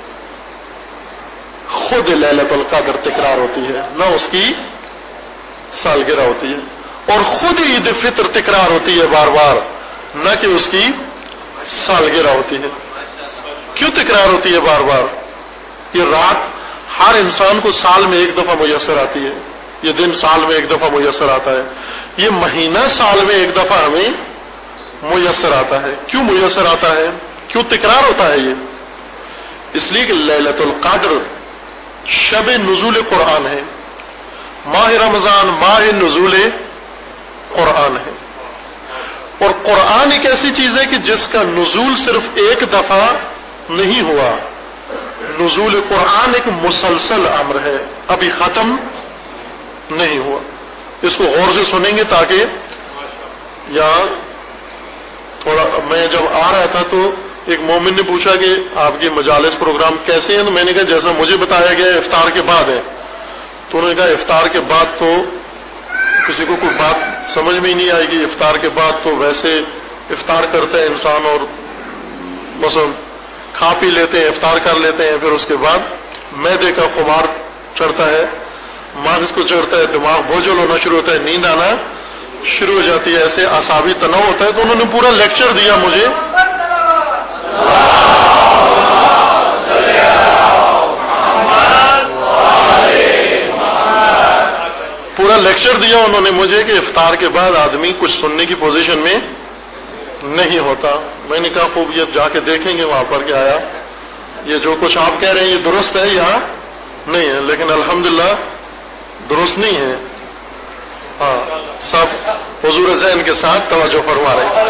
[SPEAKER 1] خود لیلۃ القدر تکرار ہوتی ہے, نہ اس کی سالگرہ ہوتی ہے. اور خود عید فطر تکرار ہوتی ہے بار بار, نہ کہ اس کی سالگرہ ہوتی ہے. کیوں تکرار ہوتی ہے بار بار؟ یہ رات ہر انسان کو سال میں 1 دفعہ میسر آتی ہے, یہ دن سال میں 1 دفعہ میسر آتا ہے, یہ مہینہ سال میں 1 دفعہ ہمیں میسر آتا ہے. کیوں میسر آتا ہے؟ کیوں تکرار ہوتا ہے یہ؟ اس لیے کہ لیلۃ القدر شب نزول قرآن ہے, ماہ رمضان ماہ نزول قرآن ہے. اور قرآن ایک ایسی چیز ہے کہ جس کا نزول صرف 1 دفعہ نہیں ہوا. نزول قرآن ایک مسلسل امر ہے, ابھی ختم نہیں ہوا. اس کو غور سے سنیں گے تاکہ یہاں تھوڑا, میں جب آ رہا تھا تو ایک مومن نے پوچھا کہ آپ کے مجالس پروگرام کیسے ہیں, تو میں نے کہا جیسا مجھے بتایا گیا افطار کے بعد ہے. تو انہوں نے کہا افطار کے بعد تو کسی کو کوئی بات سمجھ میں ہی نہیں آئے گی. افطار کے بعد تو ویسے افطار کرتا ہے انسان اور مثلا کھا پی لیتے ہیں, افطار کر لیتے ہیں, پھر اس کے بعد معدے کا خمار چڑھتا ہے, ماغز کو چڑھتا ہے, دماغ بوجھل ہونا شروع ہوتا ہے, نیند آنا شروع ہو جاتی ہے, ایسے اعصابی تناؤ ہوتا ہے. تو انہوں نے پورا لیکچر دیا مجھے, پورا لیکچر دیا انہوں نے مجھے کہ افطار کے بعد آدمی کچھ سننے کی پوزیشن میں نہیں ہوتا. میں نے کہا خوب, یہ جا کے دیکھیں گے وہاں پر کہ آیا یہ جو کچھ آپ کہہ رہے ہیں یہ درست ہے یا نہیں ہے. لیکن الحمدللہ درست نہیں ہے. ہاں, سب حضور ذہن کے ساتھ توجہ فرما رہے ہیں.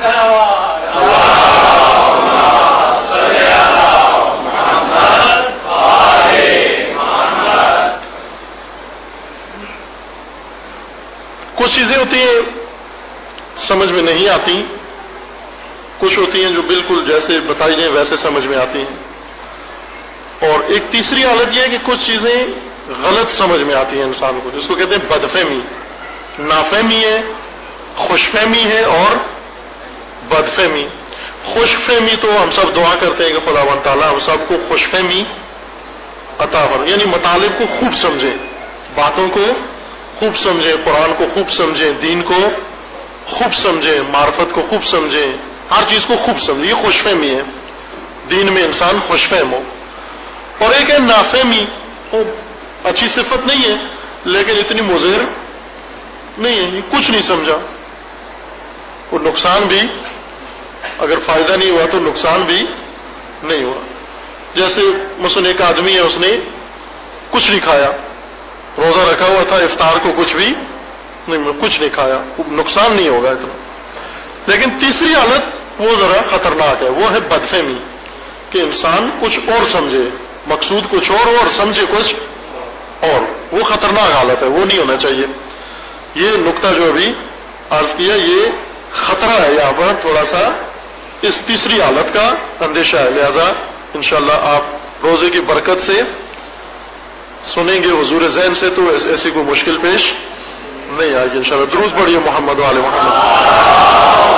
[SPEAKER 1] کچھ چیزیں ہوتی ہیں سمجھ میں نہیں آتی, کچھ ہوتی ہیں جو بالکل جیسے بتائی جائیں ویسے سمجھ میں آتی ہیں. اور ایک تیسری حالت یہ ہے کہ کچھ چیزیں غلط سمجھ میں آتی ہیں انسان کو, جس کو کہتے ہیں بدفہمی. نافہمی ہے, خوش فہمی ہے اور بدفہمی. خوش فہمی تو ہم سب دعا کرتے ہیں کہ خداوند تعالیٰ ہم سب کو خوش فہمی عطا فرمائے, یعنی مطالب کو خوب سمجھیں, باتوں کو خوب سمجھیں, قرآن کو خوب سمجھیں, دین کو خوب سمجھیں, معرفت کو خوب سمجھیں, ہر چیز کو خوب سمجھیں. یہ خوش فہمی ہے, دین میں انسان خوش فہم ہو. اور ایک ہے نافہمی, وہ اچھی صفت نہیں ہے لیکن اتنی مضر نہیں ہے, کچھ نہیں سمجھا, وہ نقصان بھی, اگر فائدہ نہیں ہوا تو نقصان بھی نہیں ہوا. جیسے مثلا ایک آدمی ہے, اس نے کچھ نہیں کھایا, روزہ رکھا ہوا تھا, افطار کو کچھ بھی نہیں, کچھ نہیں کھایا, نقصان نہیں ہوگا اتنا. لیکن تیسری حالت وہ ذرا خطرناک ہے, وہ ہے بدفہمی, کہ انسان کچھ اور سمجھے, مقصود کچھ اور سمجھے کچھ اور. وہ خطرناک حالت ہے, وہ نہیں ہونا چاہیے. یہ نقطہ جو ابھی عرض کیا یہ خطرہ ہے, یہاں پر تھوڑا سا اس تیسری حالت کا اندیشہ ہے. لہذا انشاءاللہ آپ روزے کی برکت سے سنیں گے حضور ذہن سے تو ایسی کوئی مشکل پیش نہیں آئے گی انشاءاللہ. درود پڑھیے محمد والے محمد.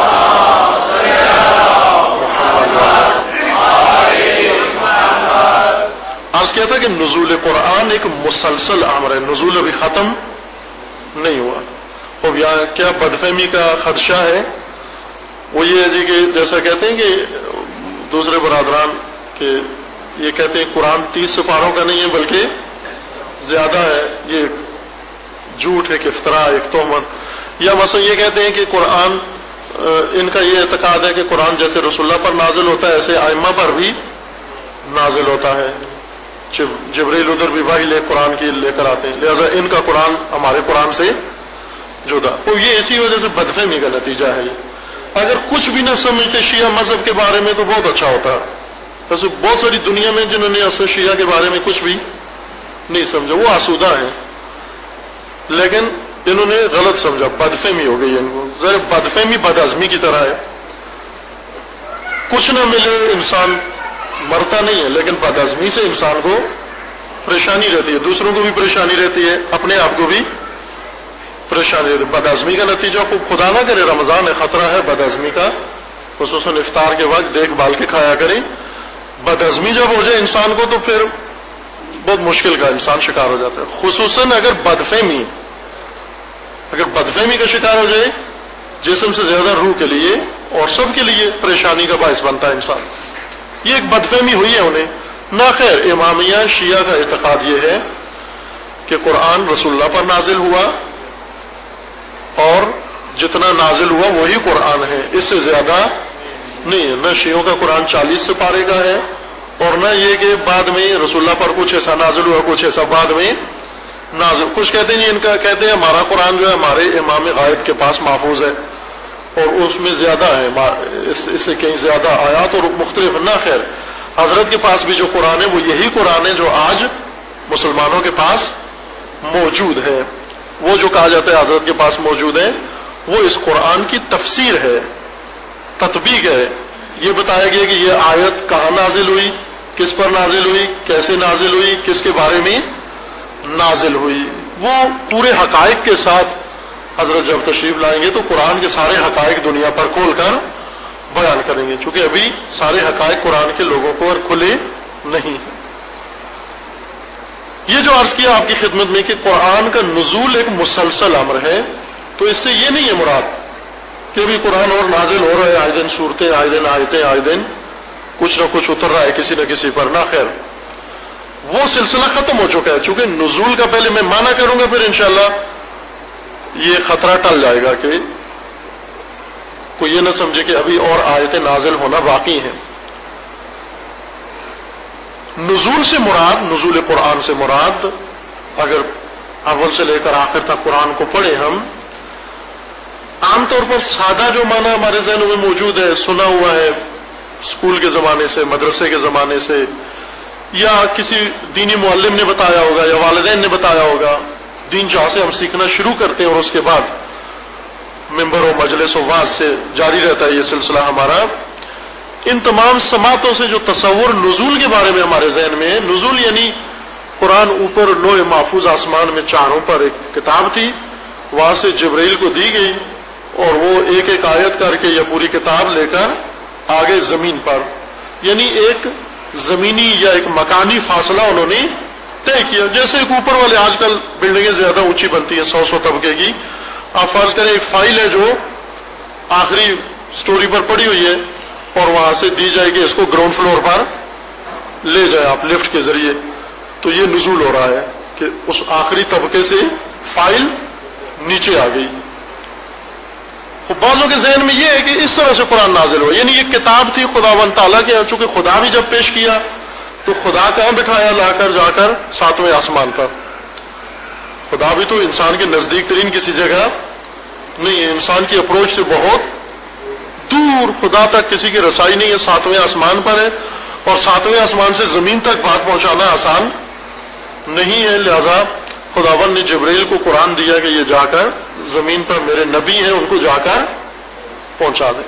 [SPEAKER 1] عرض کیا تھا کہ نزول قرآن ایک مسلسل امر ہے, نزول ابھی ختم نہیں ہوا. اور یہاں کیا بدفہمی کا خدشہ ہے, وہ یہ ہے جی کہ جیسا کہتے ہیں کہ دوسرے برادران کہ یہ کہتے ہیں قرآن 30 سپاروں کا نہیں ہے بلکہ زیادہ ہے, یہ جھوٹ ہے, کہ افتراء, ایک تہمت. یا مثلا یہ کہتے ہیں کہ قرآن, ان کا یہ اعتقاد ہے کہ قرآن جیسے رسول اللہ پر نازل ہوتا ہے ایسے ائمہ پر بھی نازل ہوتا ہے, جبریل ادھر بھی وحی قرآن کی لے کر آتے ہیں, لہذا ان کا قرآن ہمارے قرآن سے جدا. تو یہ اسی وجہ سے بدفہمی کا نتیجہ ہے. اگر کچھ بھی نہ سمجھتے شیعہ مذہب کے بارے میں تو بہت اچھا ہوتا. ویسے بہت ساری دنیا میں جنہوں نے اصل شیعہ کے بارے میں کچھ بھی نہیں سمجھا وہ آسودہ ہیں، لیکن انہوں نے غلط سمجھا، بدفہمی ہو گئی ان کو. ذرا بدفہمی بدعزمی کی طرح ہے. کچھ نہ ملے انسان مرتا نہیں ہے، لیکن بدعزمی سے انسان کو پریشانی رہتی ہے، دوسروں کو بھی پریشانی رہتی ہے، اپنے آپ کو بھی پریشانی رہتی ہے. بدعزمی کا نتیجہ خدا نہ کرے رمضان ہے، خطرہ ہے بدعزمی کا، خصوصاً افطار کے وقت دیکھ بھال کے کھایا کریں. بدعزمی جب ہو جائے انسان کو تو پھر بہت مشکل کا انسان شکار ہو جاتا ہے. خصوصاً اگر بدفہمی کا شکار ہو جائے، جسم سے زیادہ روح کے لیے اور سب کے لیے پریشانی کا باعث بنتا ہے انسان. یہ ایک بدفہمی ہوئی ہے انہیں. نہ خیر، امامیہ شیعہ کا اعتقاد یہ ہے کہ قرآن رسول اللہ پر نازل ہوا اور جتنا نازل ہوا وہی قرآن ہے، اس سے زیادہ نہیں ہے. نہ شیعوں کا قرآن 40 سے پارے کا ہے، اور نہ یہ کہ بعد میں رسول اللہ پر کچھ ایسا نازل ہوا کچھ ایسا بعد میں نازل. کچھ کہتے ہیں ان کا کہتے ہیں ہمارا قرآن جو ہے ہمارے امام غائب کے پاس محفوظ ہے اور اس میں زیادہ ہے، اس سے کہیں زیادہ آیات اور مختلف. نہ خیر، حضرت کے پاس بھی جو قرآن ہے وہ یہی قرآن ہے جو آج مسلمانوں کے پاس موجود ہے. وہ جو کہا جاتا ہے حضرت کے پاس موجود ہے وہ اس قرآن کی تفسیر ہے، تطبیق ہے. یہ بتایا گیا کہ یہ آیت کہاں نازل ہوئی، کس پر نازل ہوئی، کیسے نازل ہوئی، کس کے بارے میں نازل ہوئی. وہ پورے حقائق کے ساتھ حضرت جب تشریف لائیں گے تو قرآن کے سارے حقائق دنیا پر کھول کر بیان کریں گے، چونکہ ابھی سارے حقائق قرآن کے لوگوں کو اور کھلے نہیں. یہ جو عرض کیا آپ کی خدمت میں کہ قرآن کا نزول ایک مسلسل امر ہے، تو اس سے یہ نہیں ہے مراد کہ ابھی قرآن اور نازل ہو رہا ہے، آئے دن صورتیں، آئے دن آیتیں، آئے دن کچھ نہ کچھ اتر رہا ہے کسی نہ کسی پر. نہ خیر، وہ سلسلہ ختم ہو چکا ہے. چونکہ نزول کا پہلے میں معنی کروں گا، پھر انشاءاللہ یہ خطرہ ٹل جائے گا کہ کوئی یہ نہ سمجھے کہ ابھی اور آیتیں نازل ہونا باقی ہیں. نزول سے مراد، نزول قرآن سے مراد، اگر اول سے لے کر آخر تک قرآن کو پڑھیں ہم، عام طور پر سادہ جو معنی ہمارے ذہنوں میں موجود ہے، سنا ہوا ہے اسکول کے زمانے سے، مدرسے کے زمانے سے، یا کسی دینی معلم نے بتایا ہوگا یا والدین نے بتایا ہوگا. دین جہاں سے ہم سیکھنا شروع کرتے ہیں اور اس کے بعد ممبر و مجلس و واعظ سے جاری رہتا ہے یہ سلسلہ ہمارا. ان تمام سماعتوں سے جو تصور نزول کے بارے میں ہمارے ذہن میں ہے، نزول یعنی قرآن اوپر لوح محفوظ آسمان میں چاروں پر ایک کتاب تھی، وہاں سے جبرائیل کو دی گئی اور وہ ایک ایک آیت کر کے یا پوری کتاب لے کر آگے زمین پر، یعنی ایک زمینی یا ایک مکانی فاصلہ انہوں نے طے کیا. جیسے ایک اوپر والے آج کل بلڈنگیں زیادہ اونچی بنتی ہیں 100 طبقے کی، آپ فرض کریں ایک فائل ہے جو آخری سٹوری پر پڑی ہوئی ہے اور وہاں سے دی جائے گی اس کو گراؤنڈ فلور پر لے جائیں آپ لفٹ کے ذریعے، تو یہ نزول ہو رہا ہے کہ اس آخری طبقے سے فائل نیچے آ گئی. بعضوں کے ذہن میں یہ ہے کہ اس طرح سے قرآن نازل ہوا، یعنی یہ کتاب تھی خداوند تعالیٰ کے، چونکہ خدا بھی جب پیش کیا تو خدا کہاں بٹھایا لا کر جا کر 7ویں آسمان پر. خدا بھی تو انسان کے نزدیک ترین کسی جگہ نہیں ہے، انسان کی اپروچ سے بہت دور خدا تک کسی کی رسائی نہیں ہے، 7ویں آسمان پر ہے، اور 7ویں آسمان سے زمین تک بات پہنچانا آسان نہیں ہے. لہذا خداوند نے جبرائیل کو قرآن دیا کہ یہ جا کر زمین پر میرے نبی ہیں ان کو جا کر پہنچا دیں.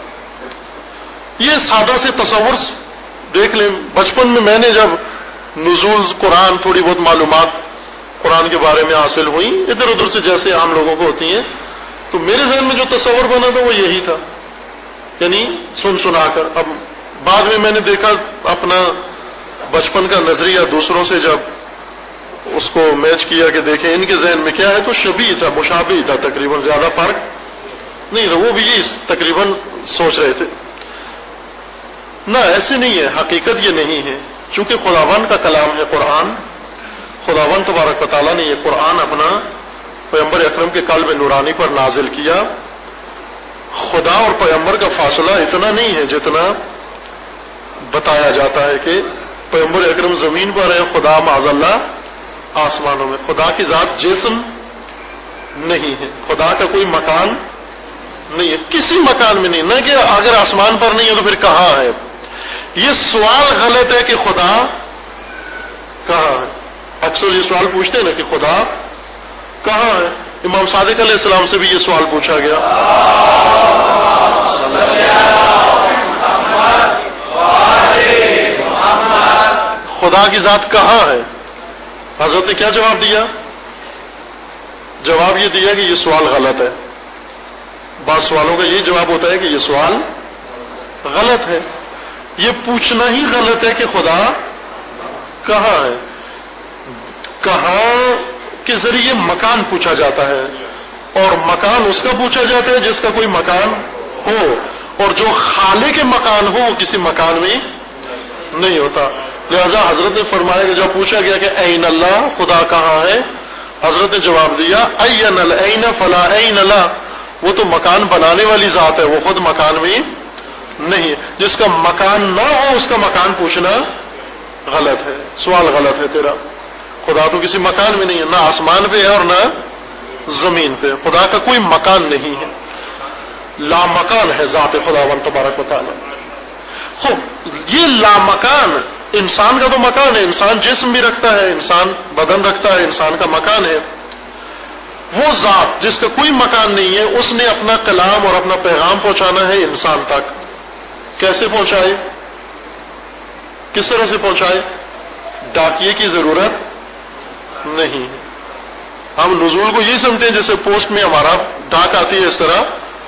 [SPEAKER 1] یہ سادہ سے تصور دیکھ لیں. بچپن میں نے جب نزول قرآن تھوڑی بہت معلومات قرآن کے بارے میں حاصل ہوئی ادھر ادھر سے جیسے عام لوگوں کو ہوتی ہیں، تو میرے ذہن میں جو تصور بنا تھا وہ یہی تھا، یعنی سن سنا کر. اب بعد میں نے دیکھا اپنا بچپن کا نظریہ دوسروں سے جب اس کو میچ کیا کہ دیکھیں ان کے ذہن میں کیا ہے، تو شبیہ تھا، مشابہ تھا، تقریباً زیادہ فرق نہیں تھا. وہ بھی یہ تقریباً سوچ رہے تھے. نہ ایسے نہیں ہے، حقیقت یہ نہیں ہے. چونکہ خداوند کا کلام ہے قرآن، خداوند تبارک و تعالیٰ نے یہ قرآن اپنا پیغمبر اکرم کے قلب نورانی پر نازل کیا. خدا اور پیغمبر کا فاصلہ اتنا نہیں ہے جتنا بتایا جاتا ہے کہ پیغمبر اکرم زمین پر ہے، خدا معاذ اللہ آسمانوں میں. خدا کی ذات جسم نہیں ہے، خدا کا کوئی مکان نہیں ہے, کسی مکان میں نہیں. نہ کہ اگر آسمان پر نہیں ہے تو پھر کہاں ہے. یہ سوال غلط ہے کہ خدا کہاں ہے. اکثر یہ سوال پوچھتے ہیں نا کہ خدا کہاں ہے. امام صادق علیہ السلام سے بھی یہ سوال پوچھا گیا, خدا کی ذات کہاں ہے. حضرت نے کیا جواب دیا؟ جواب یہ دیا کہ یہ سوال غلط ہے. بعض سوالوں کا یہ جواب ہوتا ہے کہ یہ سوال غلط ہے. یہ پوچھنا ہی غلط ہے کہ خدا کہاں ہے. کہاں کے ذریعے مکان پوچھا جاتا ہے, اور مکان اس کا پوچھا جاتا ہے جس کا کوئی مکان ہو, اور جو خالق مکان ہو وہ کسی مکان میں نہیں ہوتا. لہذا حضرت نے فرمایا کہ جب پوچھا گیا کہ این اللہ, خدا کہاں ہے, حضرت نے جواب دیا این العین فلا عین لا, وہ تو مکان بنانے والی ذات ہے, وہ خود مکان میں نہیں. جس کا مکان نہ ہو اس کا مکان پوچھنا غلط ہے, سوال غلط ہے تیرا. خدا تو کسی مکان میں نہیں ہے, نہ آسمان پہ ہے اور نہ زمین پہ. خدا کا کوئی مکان نہیں ہے, لا مکان ہے ذات خداوند تبارک و تعالی. خوب یہ لا مکان انسان کا تو مکان ہے, انسان جسم بھی رکھتا ہے, انسان بدن رکھتا ہے, انسان کا مکان ہے. وہ ذات جس کا کوئی مکان نہیں ہے, اس نے اپنا کلام اور اپنا پیغام پہنچانا ہے انسان تک. کیسے پہنچائے, کس طرح سے پہنچائے؟ ڈاکیے کی ضرورت نہیں. ہم نزول کو یہ سمجھتے ہیں جیسے پوسٹ میں ہمارا ڈاک آتی ہے, اس طرح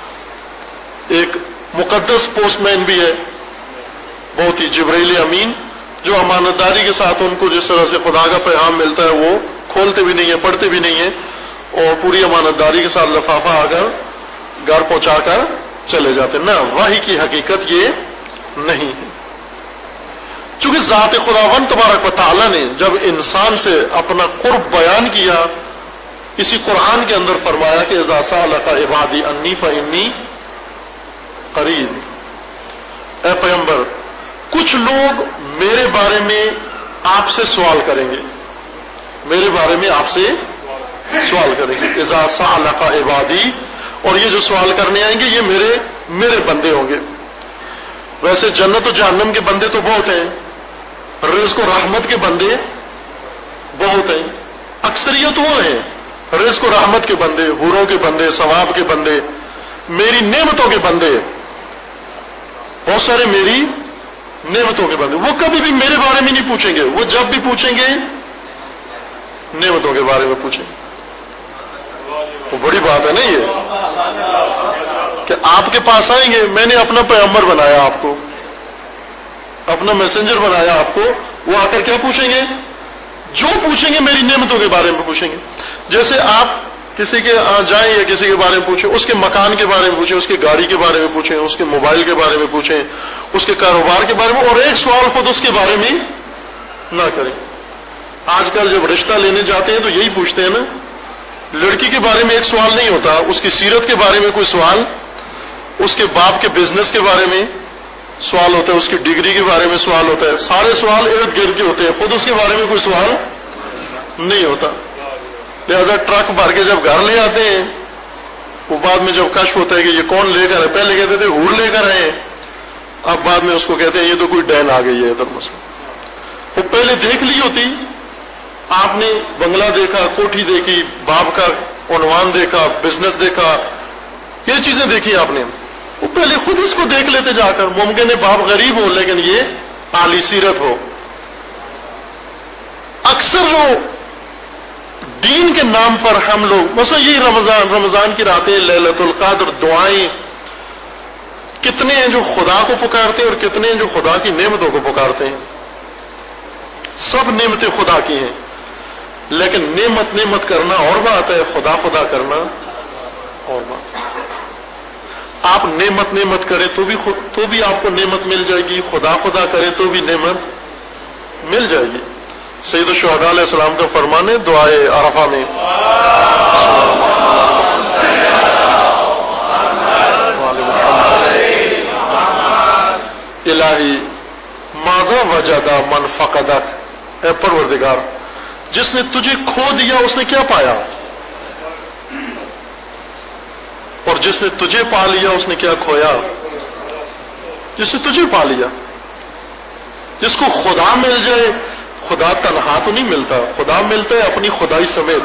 [SPEAKER 1] ایک مقدس پوسٹ مین بھی ہے, بہت ہی جبرائیل امین, جو امانتداری کے ساتھ ان کو جس طرح سے خدا کا پیغام ملتا ہے وہ کھولتے بھی نہیں ہیں, پڑھتے بھی نہیں ہیں, اور پوری امانتداری کے ساتھ لفافہ آ کر گھر پہنچا کر چلے جاتے. نہ, وحی کی حقیقت یہ نہیں ہے. چونکہ ذات خداوند تبارک و تعالی نے جب انسان سے اپنا قرب بیان کیا, اسی قرآن کے اندر فرمایا کہ اذا سألک عبادی انی فانی قریب. اے پیغمبر, کچھ لوگ میرے بارے میں آپ سے سوال کریں گے, میرے بارے میں آپ سے سوال کریں گے. اذا سألک عبادی, اور یہ جو سوال کرنے آئیں گے یہ میرے بندے ہوں گے. ویسے جنت و جہنم کے بندے تو بہت ہیں, رزق و رحمت کے بندے بہت ہیں. اکثریت وہ ہیں رزق و رحمت کے بندے, حوروں کے بندے, ثواب کے بندے, میری نعمتوں کے بندے, بہت سارے میری نعمتوں کے بندے. وہ کبھی بھی میرے بارے میں نہیں پوچھیں گے, وہ جب بھی پوچھیں گے نعمتوں کے بارے میں پوچھیں گے. وہ بڑی بات ہے نا یہ, کہ آپ کے پاس آئیں گے, میں نے اپنا پیغمبر بنایا آپ کو, اپنا میسنجر بنایا آپ کو, وہ آ کر کیا پوچھیں گے؟ جو پوچھیں گے میری نعمتوں کے بارے میں پوچھیں گے. جیسے آپ کسی کے جائیں یا کسی کے بارے میں پوچھیں, اس کے مکان کے بارے میں پوچھیں, اس کی گاڑی کے بارے میں پوچھیں, اس کے موبائل کے بارے میں پوچھیں, اس کے کاروبار کے بارے میں, اور ایک سوال خود اس کے بارے میں نہ کریں. آج کل جب رشتہ لینے جاتے ہیں تو یہی پوچھتے ہیں نا, لڑکی کے بارے میں ایک سوال نہیں ہوتا, اس کی سیرت کے بارے میں کوئی سوال, اس کے باپ کے بزنس کے بارے میں سوال ہوتا ہے, اس کی ڈگری کے بارے میں سوال ہوتا ہے, سارے سوال ارد گرد کے ہوتے ہیں, خود اس کے بارے میں کوئی سوال نہیں ہوتا. لہذا ٹرک بھر کے جب گھر لے آتے ہیں, وہ بعد میں جب کشف ہوتا ہے کہ یہ کون لے کر ہے, پہلے کہتے تھے حور لے کر آئے, اب بعد میں اس کو کہتے ہیں یہ تو کوئی ڈین آ گئی ہے ادھر مسئلہ. وہ پہلے دیکھ لی ہوتی, آپ نے بنگلہ دیکھا, کوٹھی دیکھی, باپ کا عنوان دیکھا, بزنس دیکھا, یہ چیزیں دیکھی آپ نے, وہ پہلے خود اس کو دیکھ لیتے جا کر. ممکن ہے باپ غریب ہو لیکن یہ اعلی سیرت ہو. اکثر جو دین کے نام پر ہم لوگ, مثلا یہ رمضان کی راتیں, لیلۃ القدر, دعائیں, کتنے ہیں جو خدا کو پکارتے ہیں اور کتنے ہیں جو خدا کی نعمتوں کو پکارتے ہیں. سب نعمتیں خدا کی ہیں, لیکن نعمت کرنا اور بات ہے, خدا کرنا اور بات ہے. آپ نعمت کرے تو بھی آپ کو نعمت مل جائے گی, خدا کرے تو بھی نعمت مل جائے گی. سید الشہداء علیہ السلام کا فرمان ہے دعائے عرفہ میں, الہی ماذا وجد من فقدک, اے پروردگار جس نے تجھے کھو دیا اس نے کیا پایا, اور جس نے تجھے پا لیا اس نے کیا کھویا؟ جس نے تجھے پا لیا. جس کو خدا مل جائے، خدا تنہا تو نہیں ملتا، خدا ملتا ہے اپنی خدائی سمیت.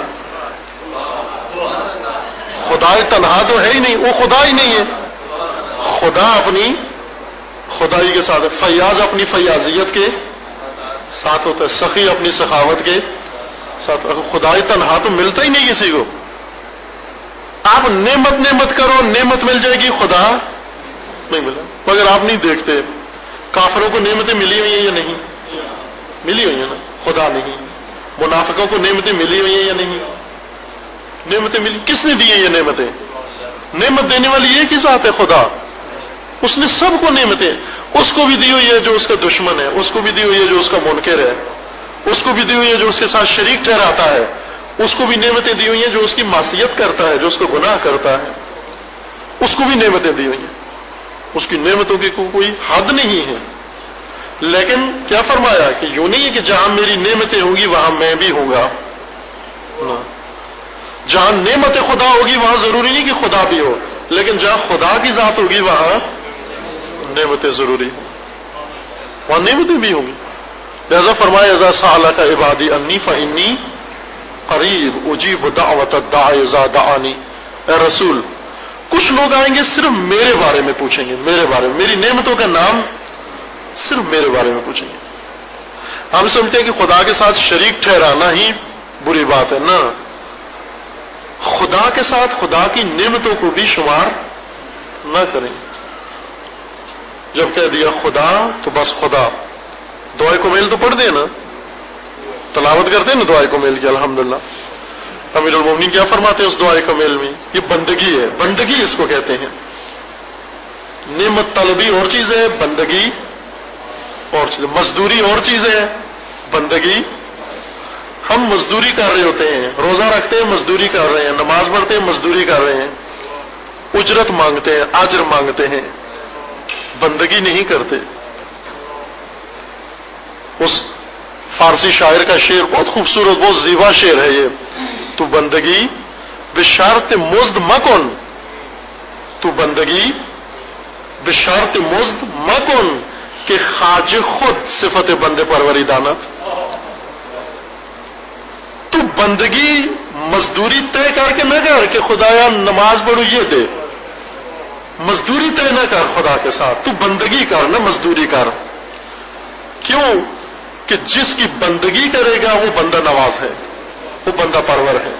[SPEAKER 1] خدائی تنہا تو ہے ہی نہیں، وہ خدا ہی نہیں ہے. خدا اپنی خدائی کے ساتھ، فیاض اپنی فیاضیت کے ساتھ ہوتا ہے، سخی اپنی سخاوت کے ساتھ. خدائی تنہا تو ملتا ہی نہیں کسی کو. آپ نعمت کرو، نعمت مل جائے گی، خدا نہیں ملا. مگر آپ نہیں دیکھتے کافروں کو نعمتیں ملی ہوئی ہیں یا نہیں؟ ملی ہوئی ہیں نا. خدا نہیں. منافقوں کو نعمتیں ملی ہوئی ہیں یا نہیں؟ نعمتیں ملی. کس نے دی یہ نعمتیں؟ نعمت دینے والی ایک ہی ذات ہے، خدا. اس نے سب کو نعمتیں، اس کو بھی دی ہوئی ہے جو اس کا دشمن ہے، اس کو بھی دی ہوئی ہے جو اس کا منکر ہے، اس کو بھی دی ہوئی ہے جو اس کے ساتھ شریک ٹھہراتا ہے، اس کو بھی نعمتیں دی ہوئی ہیں جو اس کی معصیت کرتا ہے، جو اس کو گناہ کرتا ہے، اس کو بھی نعمتیں دی ہوئی ہیں. اس کی نعمتوں کی کوئی حد نہیں ہے. لیکن کیا فرمایا کہ یوں نہیں ہے کہ جہاں میری نعمتیں ہوں گی وہاں میں بھی ہوں گا. جہاں نعمت خدا ہوگی وہاں ضروری نہیں کہ خدا بھی ہو، لیکن جہاں خدا کی ذات ہوگی وہاں نعمتیں ضروری ہوں، وہاں نعمتیں بھی ہوں گی. لہذا فرمایا اذا سألک عبادی انی فانی قریب اجیب دعوت الداع اذا دعانی. اے رسول، کچھ لوگ آئیں گے صرف میرے بارے میں پوچھیں گے، میرے بارے میں، میری نعمتوں کا نام صرف میرے بارے میں پوچھیں گے. ہم سمجھتے ہیں کہ خدا کے ساتھ شریک ٹھہرانا ہی بری بات ہے. نہ، خدا کے ساتھ خدا کی نعمتوں کو بھی شمار نہ کریں. جب کہہ دیا خدا تو بس خدا. دعائے کمیل تو پڑھ دیں نا، تلاوت کرتے ہیں نا دعائے کمیل کی الحمدللہ. امیر المومنین کیا فرماتے ہیں اس دعائے کمیل میں؟ یہ بندگی ہے، بندگی اس کو کہتے ہیں. نعمت طلبی اور چیز ہے، بندگی اور چیز. مزدوری اور چیز ہے، بندگی. ہم مزدوری کر رہے ہوتے ہیں، روزہ رکھتے ہیں مزدوری کر رہے ہیں، نماز پڑھتے ہیں مزدوری کر رہے ہیں، اجرت مانگتے ہیں، اجر مانگتے ہیں، بندگی نہیں کرتے. اس فارسی شاعر کا شعر بہت خوبصورت، بہت زیبا شعر ہے یہ. تو بندگی بشارت مزد مکن، تو بندگی بشارت مزد مکن کہ خواجہ خود صفت بند پروری دانت. تو بندگی مزدوری طے کر کے نہ کر کہ خدایا نماز پڑھو یہ دے، مزدوری طے نہ کر خدا کے ساتھ. تو بندگی کر نہ مزدوری کر. کیوں؟ کہ جس کی بندگی کرے گا وہ بندہ نواز ہے، وہ بندہ پرور ہے.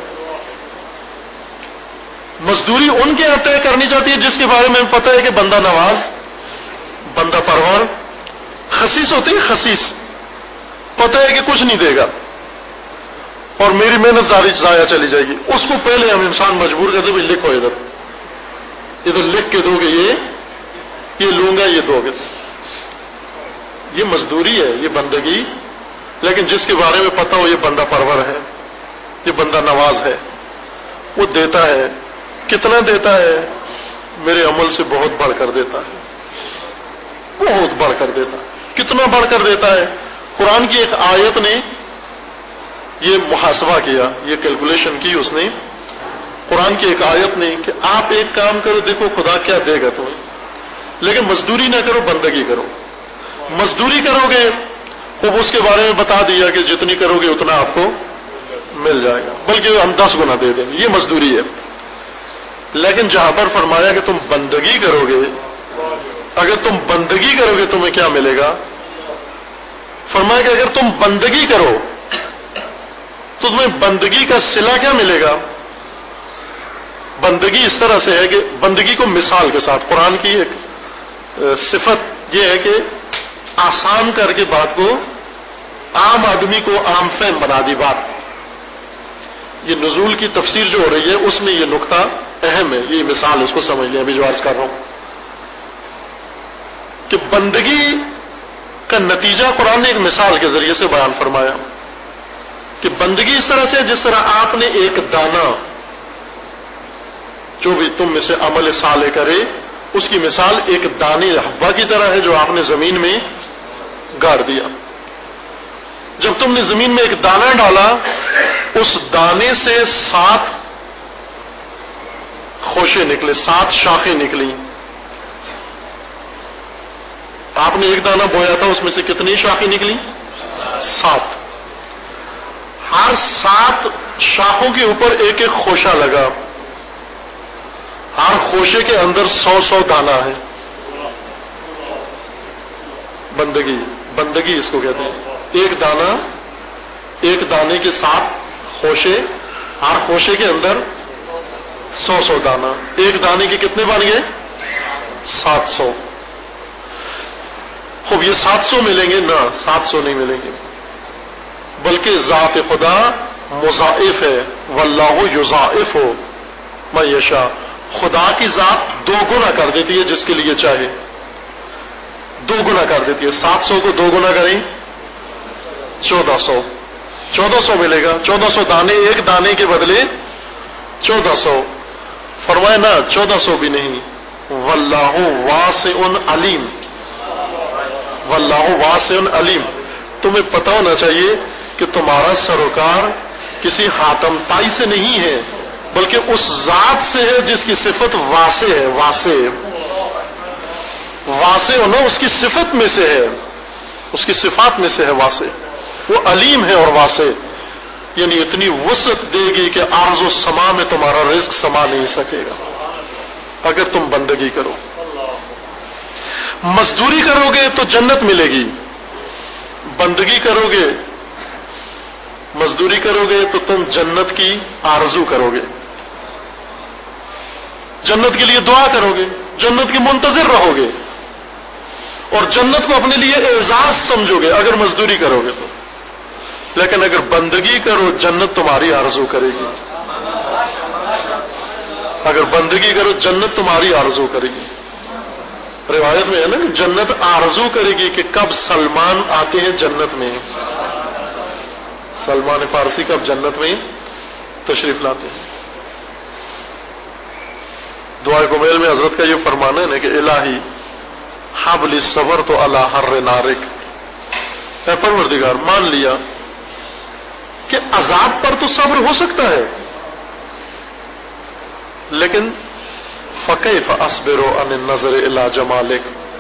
[SPEAKER 1] مزدوری ان کے یہاں طے کرنی چاہتی ہے جس کے بارے میں پتہ ہے کہ بندہ نواز، بندہ پرور. خسیس ہوتے ہیں، خسیس، پتہ ہے کہ کچھ نہیں دے گا اور میری محنت ضائع چلی جائے گی. اس کو پہلے ہم انسان مجبور کرتے بھی لکھو ادھر لکھ کے دو گے، یہ لوں گا، یہ دو گے. یہ مزدوری ہے، یہ بندگی. لیکن جس کے بارے میں پتہ ہو یہ بندہ پرور ہے، یہ بندہ نواز ہے، وہ دیتا ہے. کتنا دیتا ہے؟ میرے عمل سے بہت بڑھ کر دیتا ہے، بہت بڑھ کر دیتا ہے. کتنا بڑھ کر دیتا ہے؟ قرآن کی ایک آیت نے یہ محاسبہ کیا، یہ کیلکولیشن کی اس نے. قرآن کی ایک آیت نے کہ آپ ایک کام کرو، دیکھو خدا کیا دے گا تمہیں، لیکن مزدوری نہ کرو، بندگی کرو. مزدوری کرو گے خوب اس کے بارے میں بتا دیا کہ جتنی کرو گے اتنا آپ کو مل جائے گا، بلکہ ہم 10 گنا دے دیں گے. یہ مزدوری ہے. لیکن جہاں پر فرمایا کہ تم بندگی کرو گے، اگر تم بندگی کرو گے تمہیں کیا ملے گا؟ فرمایا کہ اگر تم بندگی کرو تو تمہیں بندگی کا صلہ کیا ملے گا؟ بندگی اس طرح سے ہے کہ بندگی کو مثال کے ساتھ، قرآن کی ایک صفت یہ ہے کہ آسان کر کے بات کو، عام آدمی کو عام فہم بنا دی بات. یہ نزول کی تفسیر جو ہو رہی ہے اس میں یہ نقطہ اہم ہے، یہ مثال اس کو سمجھ لیں. ابھی جو عرض کر رہا ہوں کہ بندگی کا نتیجہ قرآن نے ایک مثال کے ذریعے سے بیان فرمایا کہ بندگی اس طرح سے جس طرح آپ نے ایک دانہ، جو بھی تم میں سے عمل صالح کرے اس کی مثال ایک دانے حبہ کی طرح ہے جو آپ نے زمین میں گاڑ دیا. جب تم نے زمین میں ایک دانہ ڈالا، اس دانے سے 7 خوشے نکلے، 7 شاخیں نکلی. آپ نے ایک دانہ بویا تھا، اس میں سے کتنی شاخیں نکلی؟ 7. ہر 7 شاخوں کے اوپر ایک ایک خوشہ لگا. ہر خوشے کے اندر 100 دانہ ہے. بندگی اس کو کہتے ہیں. ایک دانے کے 7 خوشے، ہر خوشے کے اندر 100 دانہ. ایک دانے کے کتنے بن گئے؟ 700. خوب یہ 700 ملیں گے؟ نہ، 700 نہیں ملیں گے، بلکہ ذات خدا مضاعف ہے. واللہ یضاعف من یشاء. خدا کی ذات 2 گنا کر دیتی ہے جس کے لیے چاہے. 2 گنا کر دیتی ہے. 700 کو 2 گنا کریں 1400 ملے گا. 1400 دانے، ایک دانے کے بدلے 1400. فرمائے نا 1400 بھی نہیں. واللہ واسع علیم. واللہ واسع علیم. تمہیں پتہ ہونا چاہیے کہ تمہارا سروکار کسی حاتم طائی سے نہیں ہے، بلکہ اس ذات سے ہے جس کی صفت واسع ہے. واسع ہونا اس کی صفت میں سے ہے، اس کی صفات میں سے ہے واسع. وہ علیم ہے اور واسع، یعنی اتنی وسعت دے گی کہ عرض و سما میں تمہارا رزق سما نہیں سکے گا اگر تم بندگی کرو. مزدوری کرو گے تو جنت ملے گی، بندگی کرو گے، مزدوری کرو گے تو تم جنت کی آرزو کرو گے، جنت کے لیے دعا کرو گے، جنت کے منتظر رہو گے، اور جنت کو اپنے لیے اعزاز سمجھو گے اگر مزدوری کرو گے تو. لیکن اگر بندگی کرو جنت تمہاری آرزو کرے گی. اگر بندگی کرو جنت تمہاری آرزو کرے گی. روایت میں ہے نا کہ جنت آرزو کرے گی کہ کب سلمان آتے ہیں جنت میں. سلمان فارسی کب جنت میں تشریف لاتے ہیں. دعائے کمیل میں حضرت کا یہ فرمان ہے کہ الہی حبل صبر تو اللہ حر نارک. اے پروردگار، مان لیا کہ عذاب پر تو صبر ہو سکتا ہے، لیکن فکیف اصبر عن النظر الی جمالک.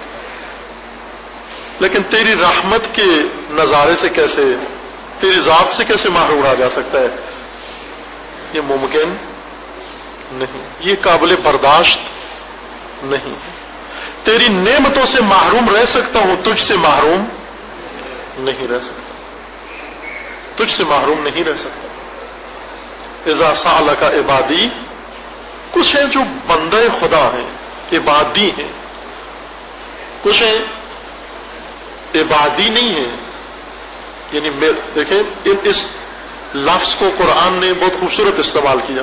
[SPEAKER 1] لیکن تیری رحمت کے نظارے سے کیسے، تیری ذات سے کیسے محروم رہا جا سکتا ہے؟ یہ ممکن نہیں، یہ قابل برداشت نہیں. تیری نعمتوں سے محروم رہ سکتا ہوں، تجھ سے محروم نہیں رہ سکتا، تجھ سے محروم نہیں رہ سکتا. اذا سألک عبادی، کچھ ہیں جو بندے خدا ہیں، عبادی ہیں، کچھ ہیں عبادی نہیں ہیں. یعنی دیکھیں اس لفظ کو قرآن نے بہت خوبصورت استعمال کیا.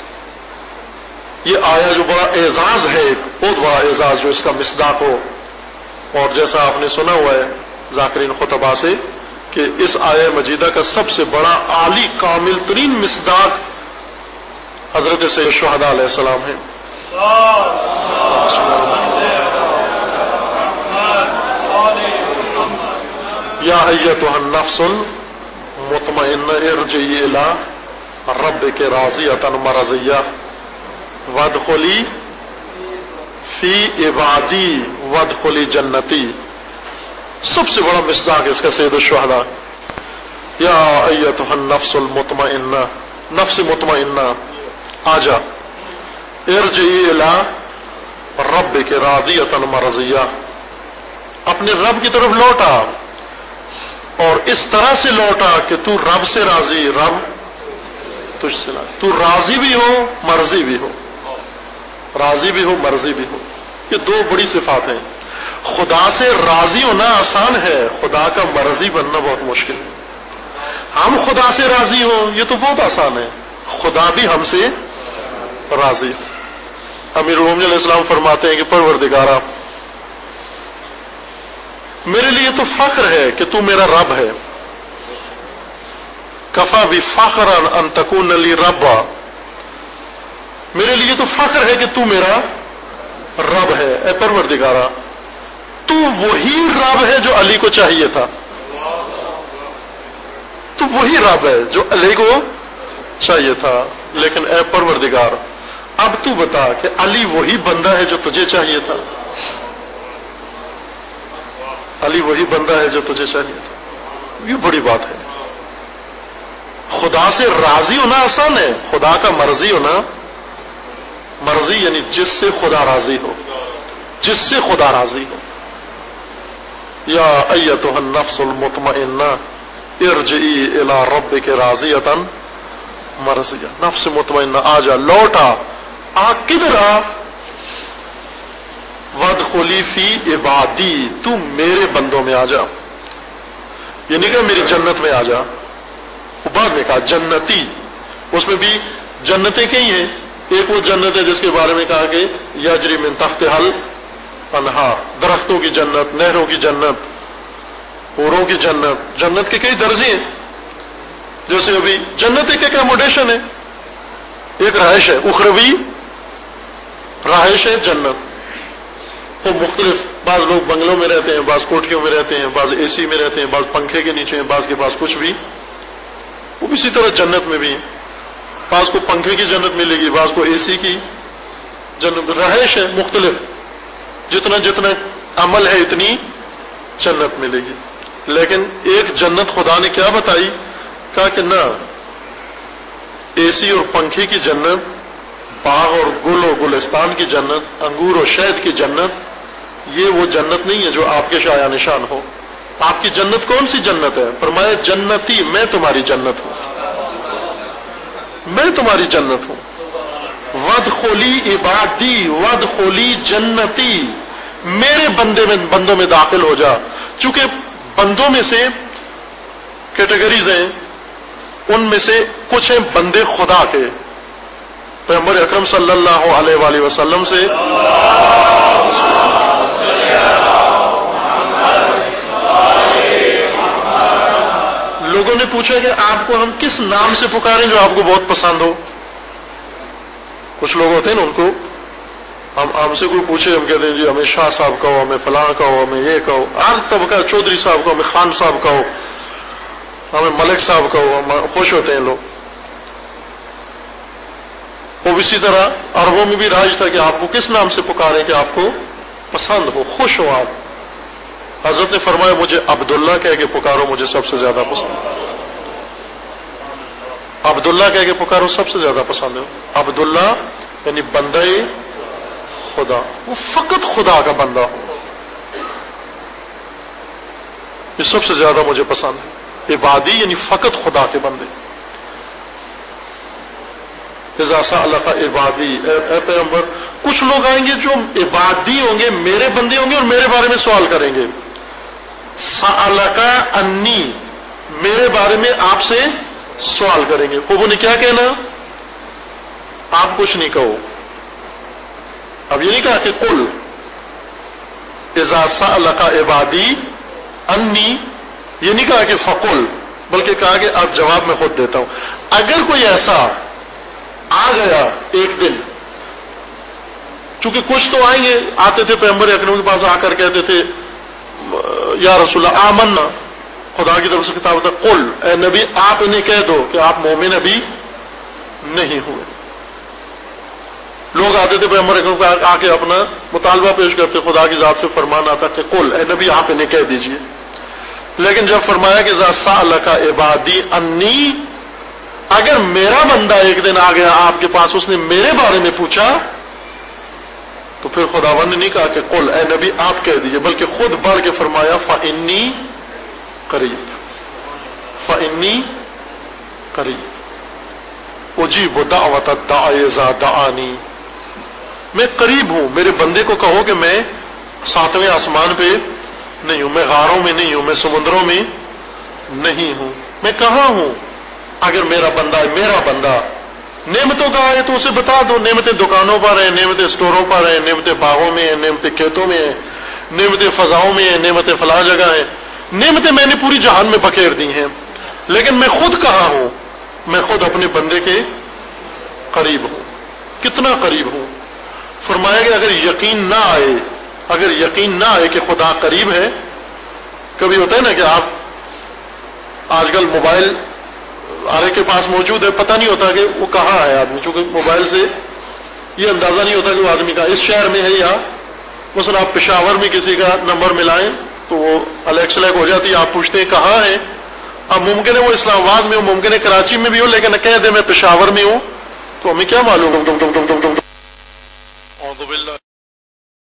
[SPEAKER 1] یہ آیا جو بڑا اعزاز ہے، بہت بڑا اعزاز جو اس کا مصداق ہو. اور جیسا آپ نے سنا ہوا ہے ذاکرین خطبہ سے کہ اس آیہ مجیدہ کا سب سے بڑا عالی کامل ترین مصداق حضرت سید الشہداء علیہ السلام ہے. یا ایتھا النفس المطمئنہ ارجعی الی ربک راضیۃ مرضیہ وادخلی فی عبادی وادخلی جنتی. سب سے بڑا مصداق اس کا سید الشہداء. یا ایتھا النفس المطمئنہ، نفس مطمئنہ آجا، ارجعی الی ربک راضیۃ مرضیہ، اپنے رب کی طرف لوٹا، اور اس طرح سے لوٹا کہ تو رب سے راضی، رب تجھ سے راضی، تو راضی بھی ہو مرضی بھی ہو، راضی بھی ہو مرضی بھی ہو. یہ 2 بڑی صفات ہیں. خدا سے راضی ہونا آسان ہے، خدا کا مرضی بننا بہت مشکل ہے. ہم خدا سے راضی ہوں یہ تو بہت آسان ہے، خدا بھی ہم سے راضی. امیر المومنین علیہ السلام فرماتے ہیں کہ پروردگارا، میرے لیے تو فخر ہے کہ تو میرا رب ہے. کفا بھی فخر ان تکون لی ربا، میرے لیے تو فخر ہے کہ تو میرا رب ہے. اے پروردگارا، تو وہی رب ہے جو علی کو چاہیے تھا، تو وہی رب ہے جو علی کو چاہیے تھا. لیکن اے پروردگار، اب تو بتا کہ علی وہی بندہ ہے جو تجھے چاہیے تھا؟ علی وہی بندہ ہے جو تجھے چاہیے تھا؟ یہ بڑی بات ہے. خدا سے راضی ہونا آسان ہے، خدا کا مرضی ہونا، مرضی یعنی جس سے خدا راضی ہو، جس سے خدا راضی ہو. یا ایتھا النفس المطمئنہ ارجعی الی ربک راضیۃ مرضیہ. نفس مطمئنہ آ جا، لوٹ آ کدھر آ؟ وادخلی فی عبادی، تو میرے بندوں میں آ جا. یہ نہیں کہ میری جنت میں آ جا، وہ بعد میں کہا جنتی. اس میں بھی جنتیں کئی ہیں. ایک وہ جنت ہے جس کے بارے میں کہا کہ یجری من تحتہا الانہار، درختوں کی جنت، نہروں کی جنت، حوروں کی جنت. جنت کے کئی درجے ہیں. جیسے ابھی جنت ایک ایکوموڈیشن ہے، ایک رہائش ہے، اخروی رہائش ہے جنت. وہ مختلف، بعض لوگ بنگلوں میں رہتے ہیں، بعض کوٹھیوں میں رہتے ہیں، بعض اے سی میں رہتے ہیں، بعض پنکھے کے نیچے ہیں، بعض کے پاس کچھ بھی. وہ بھی اسی طرح جنت میں بھی ہیں. بعض کو پنکھے کی جنت ملے گی، بعض کو اے سی کی جنت. رہائش ہے مختلف، جتنا جتنا عمل ہے اتنی جنت ملے گی. لیکن ایک جنت خدا نے کیا بتائی؟ کہا کہ نہ، اے سی اور پنکھے کی جنت، باغ اور گل و گلستان کی جنت، انگور اور شہد کی جنت، یہ وہ جنت نہیں ہے جو آپ کے شایہ نشان ہو. آپ کی جنت کون سی جنت ہے؟ فرمایا جنتی، میں تمہاری جنت ہوں، میں تمہاری جنت ہوں. وادخلی عبادی وادخلی جنتی، میرے بندوں میں داخل ہو جا. چونکہ بندوں میں سے کیٹیگریز ہیں، ان میں سے کچھ ہیں بندے خدا کے. پیغمبر اکرم صلی اللہ علیہ وآلہ وسلم سے لوگوں نے پوچھا کہ آپ کو ہم کس نام سے پکاریں جو آپ کو بہت پسند ہو. کچھ لوگ ہوتے ہیں نا، ان کو ہم سے کوئی پوچھے، ہم کہتے ہیں جی ہمیں شاہ صاحب کہو، ہمیں فلاں کہو، ہمیں یہ کہو. ہر طبقہ، چودھری صاحب کہو، ہمیں خان صاحب کہو، ہمیں ملک صاحب کہو، ہم خوش ہوتے ہیں لوگ. وہ اسی طرح عربوں میں بھی راج تھا کہ آپ کو کس نام سے پکاریں کہ آپ کو پسند ہو، خوش ہو آپ. حضرت نے فرمایا مجھے عبداللہ کہہ کے پکارو، مجھے سب سے زیادہ پسند. عبداللہ کہہ کے پکارو، سب سے زیادہ پسند ہے. عبداللہ یعنی بندہ خدا، وہ فقط خدا کا بندہ ہو، یہ سب سے زیادہ مجھے پسند ہے. عبادی یعنی فقط خدا کے بندے. اذا سألک عبادی، اے پیغمبر، کچھ لوگ آئیں گے جو عبادی ہوں گے، میرے بندے ہوں گے اور میرے بارے میں سوال کریں گے. سألک انی، میرے بارے میں آپ سے سوال کریں گے. وہ نے کیا کہنا؟ آپ کچھ نہیں کہو. اب یہ نہیں کہا کہ قل اذا سألک عبادی انی، یہ نہیں کہا کہ فقل، بلکہ کہا کہ آپ جواب میں خود دیتا ہوں. اگر کوئی ایسا آ گیا ایک دن، چونکہ کچھ تو آئیں گے، آتے تھے پیغمبر اکرم کے پاس آ کر کہتے تھے یا رسول اللہ آمنا، خدا کی طرف سے کتاب ہوتا، قل، اے نبی آپ انہیں کہہ دو کہ آپ مومن ابھی نہیں ہوئے. لوگ آتے تھے پیغمبر اکرم آ کے اپنا مطالبہ پیش کرتے، خدا کی ذات سے فرمان آتا کہ قل، اے نبی آپ انہیں کہہ دیجئے. لیکن جب فرمایا کہ اذا سألک عبادی انی، اگر میرا بندہ ایک دن آ گیا آپ کے پاس، اس نے میرے بارے میں پوچھا، تو پھر خداوند نے نہیں کہا کہ قل، اے نبی آپ کہہ دیجئے، بلکہ خود بڑھ کے فرمایا فإنی قریب، فإنی قریب اجیب دعوت الداعی اذا دعانی، میں قریب ہوں. میرے بندے کو کہو کہ میں 7ویں آسمان پہ نہیں ہوں، میں غاروں میں نہیں ہوں، میں سمندروں میں نہیں ہوں، میں کہاں ہوں؟ اگر میرا بندہ ہے، میرا بندہ نعمتوں کا ہے تو اسے بتا دو. نعمتیں دکانوں پر ہیں، نعمتیں اسٹوروں پر ہیں، نعمتیں باغوں میں ہیں، نعمتیں کھیتوں میں ہیں، نعمتیں فضاؤں میں ہیں، نعمتیں فلاں جگہ ہیں. نعمتیں میں نے پوری جہان میں بکھیر دی ہیں. لیکن میں خود کہاں ہوں؟ میں خود اپنے بندے کے قریب ہوں. کتنا قریب ہوں؟ فرمایا کہ اگر یقین نہ آئے، اگر یقین نہ آئے کہ خدا قریب ہے. کبھی ہوتا ہے نا کہ آپ آج کل موبائل ہر ایک کے پاس موجود ہے، پتہ نہیں ہوتا کہ وہ کہاں ہے آدمی، چونکہ موبائل سے یہ اندازہ نہیں ہوتا کہ وہ آدمی کا اس شہر میں ہے یا مثلا آپ پشاور میں کسی کا نمبر ملائیں تو وہ الیکس لیک ہو جاتی ہے، آپ پوچھتے ہیں کہاں ہے، اب ممکن ہے وہ اسلام آباد میں ہو، ممکن ہے کراچی میں بھی ہو، لیکن کہہ دے میں پشاور میں ہوں تو ہمیں کیا معلوم.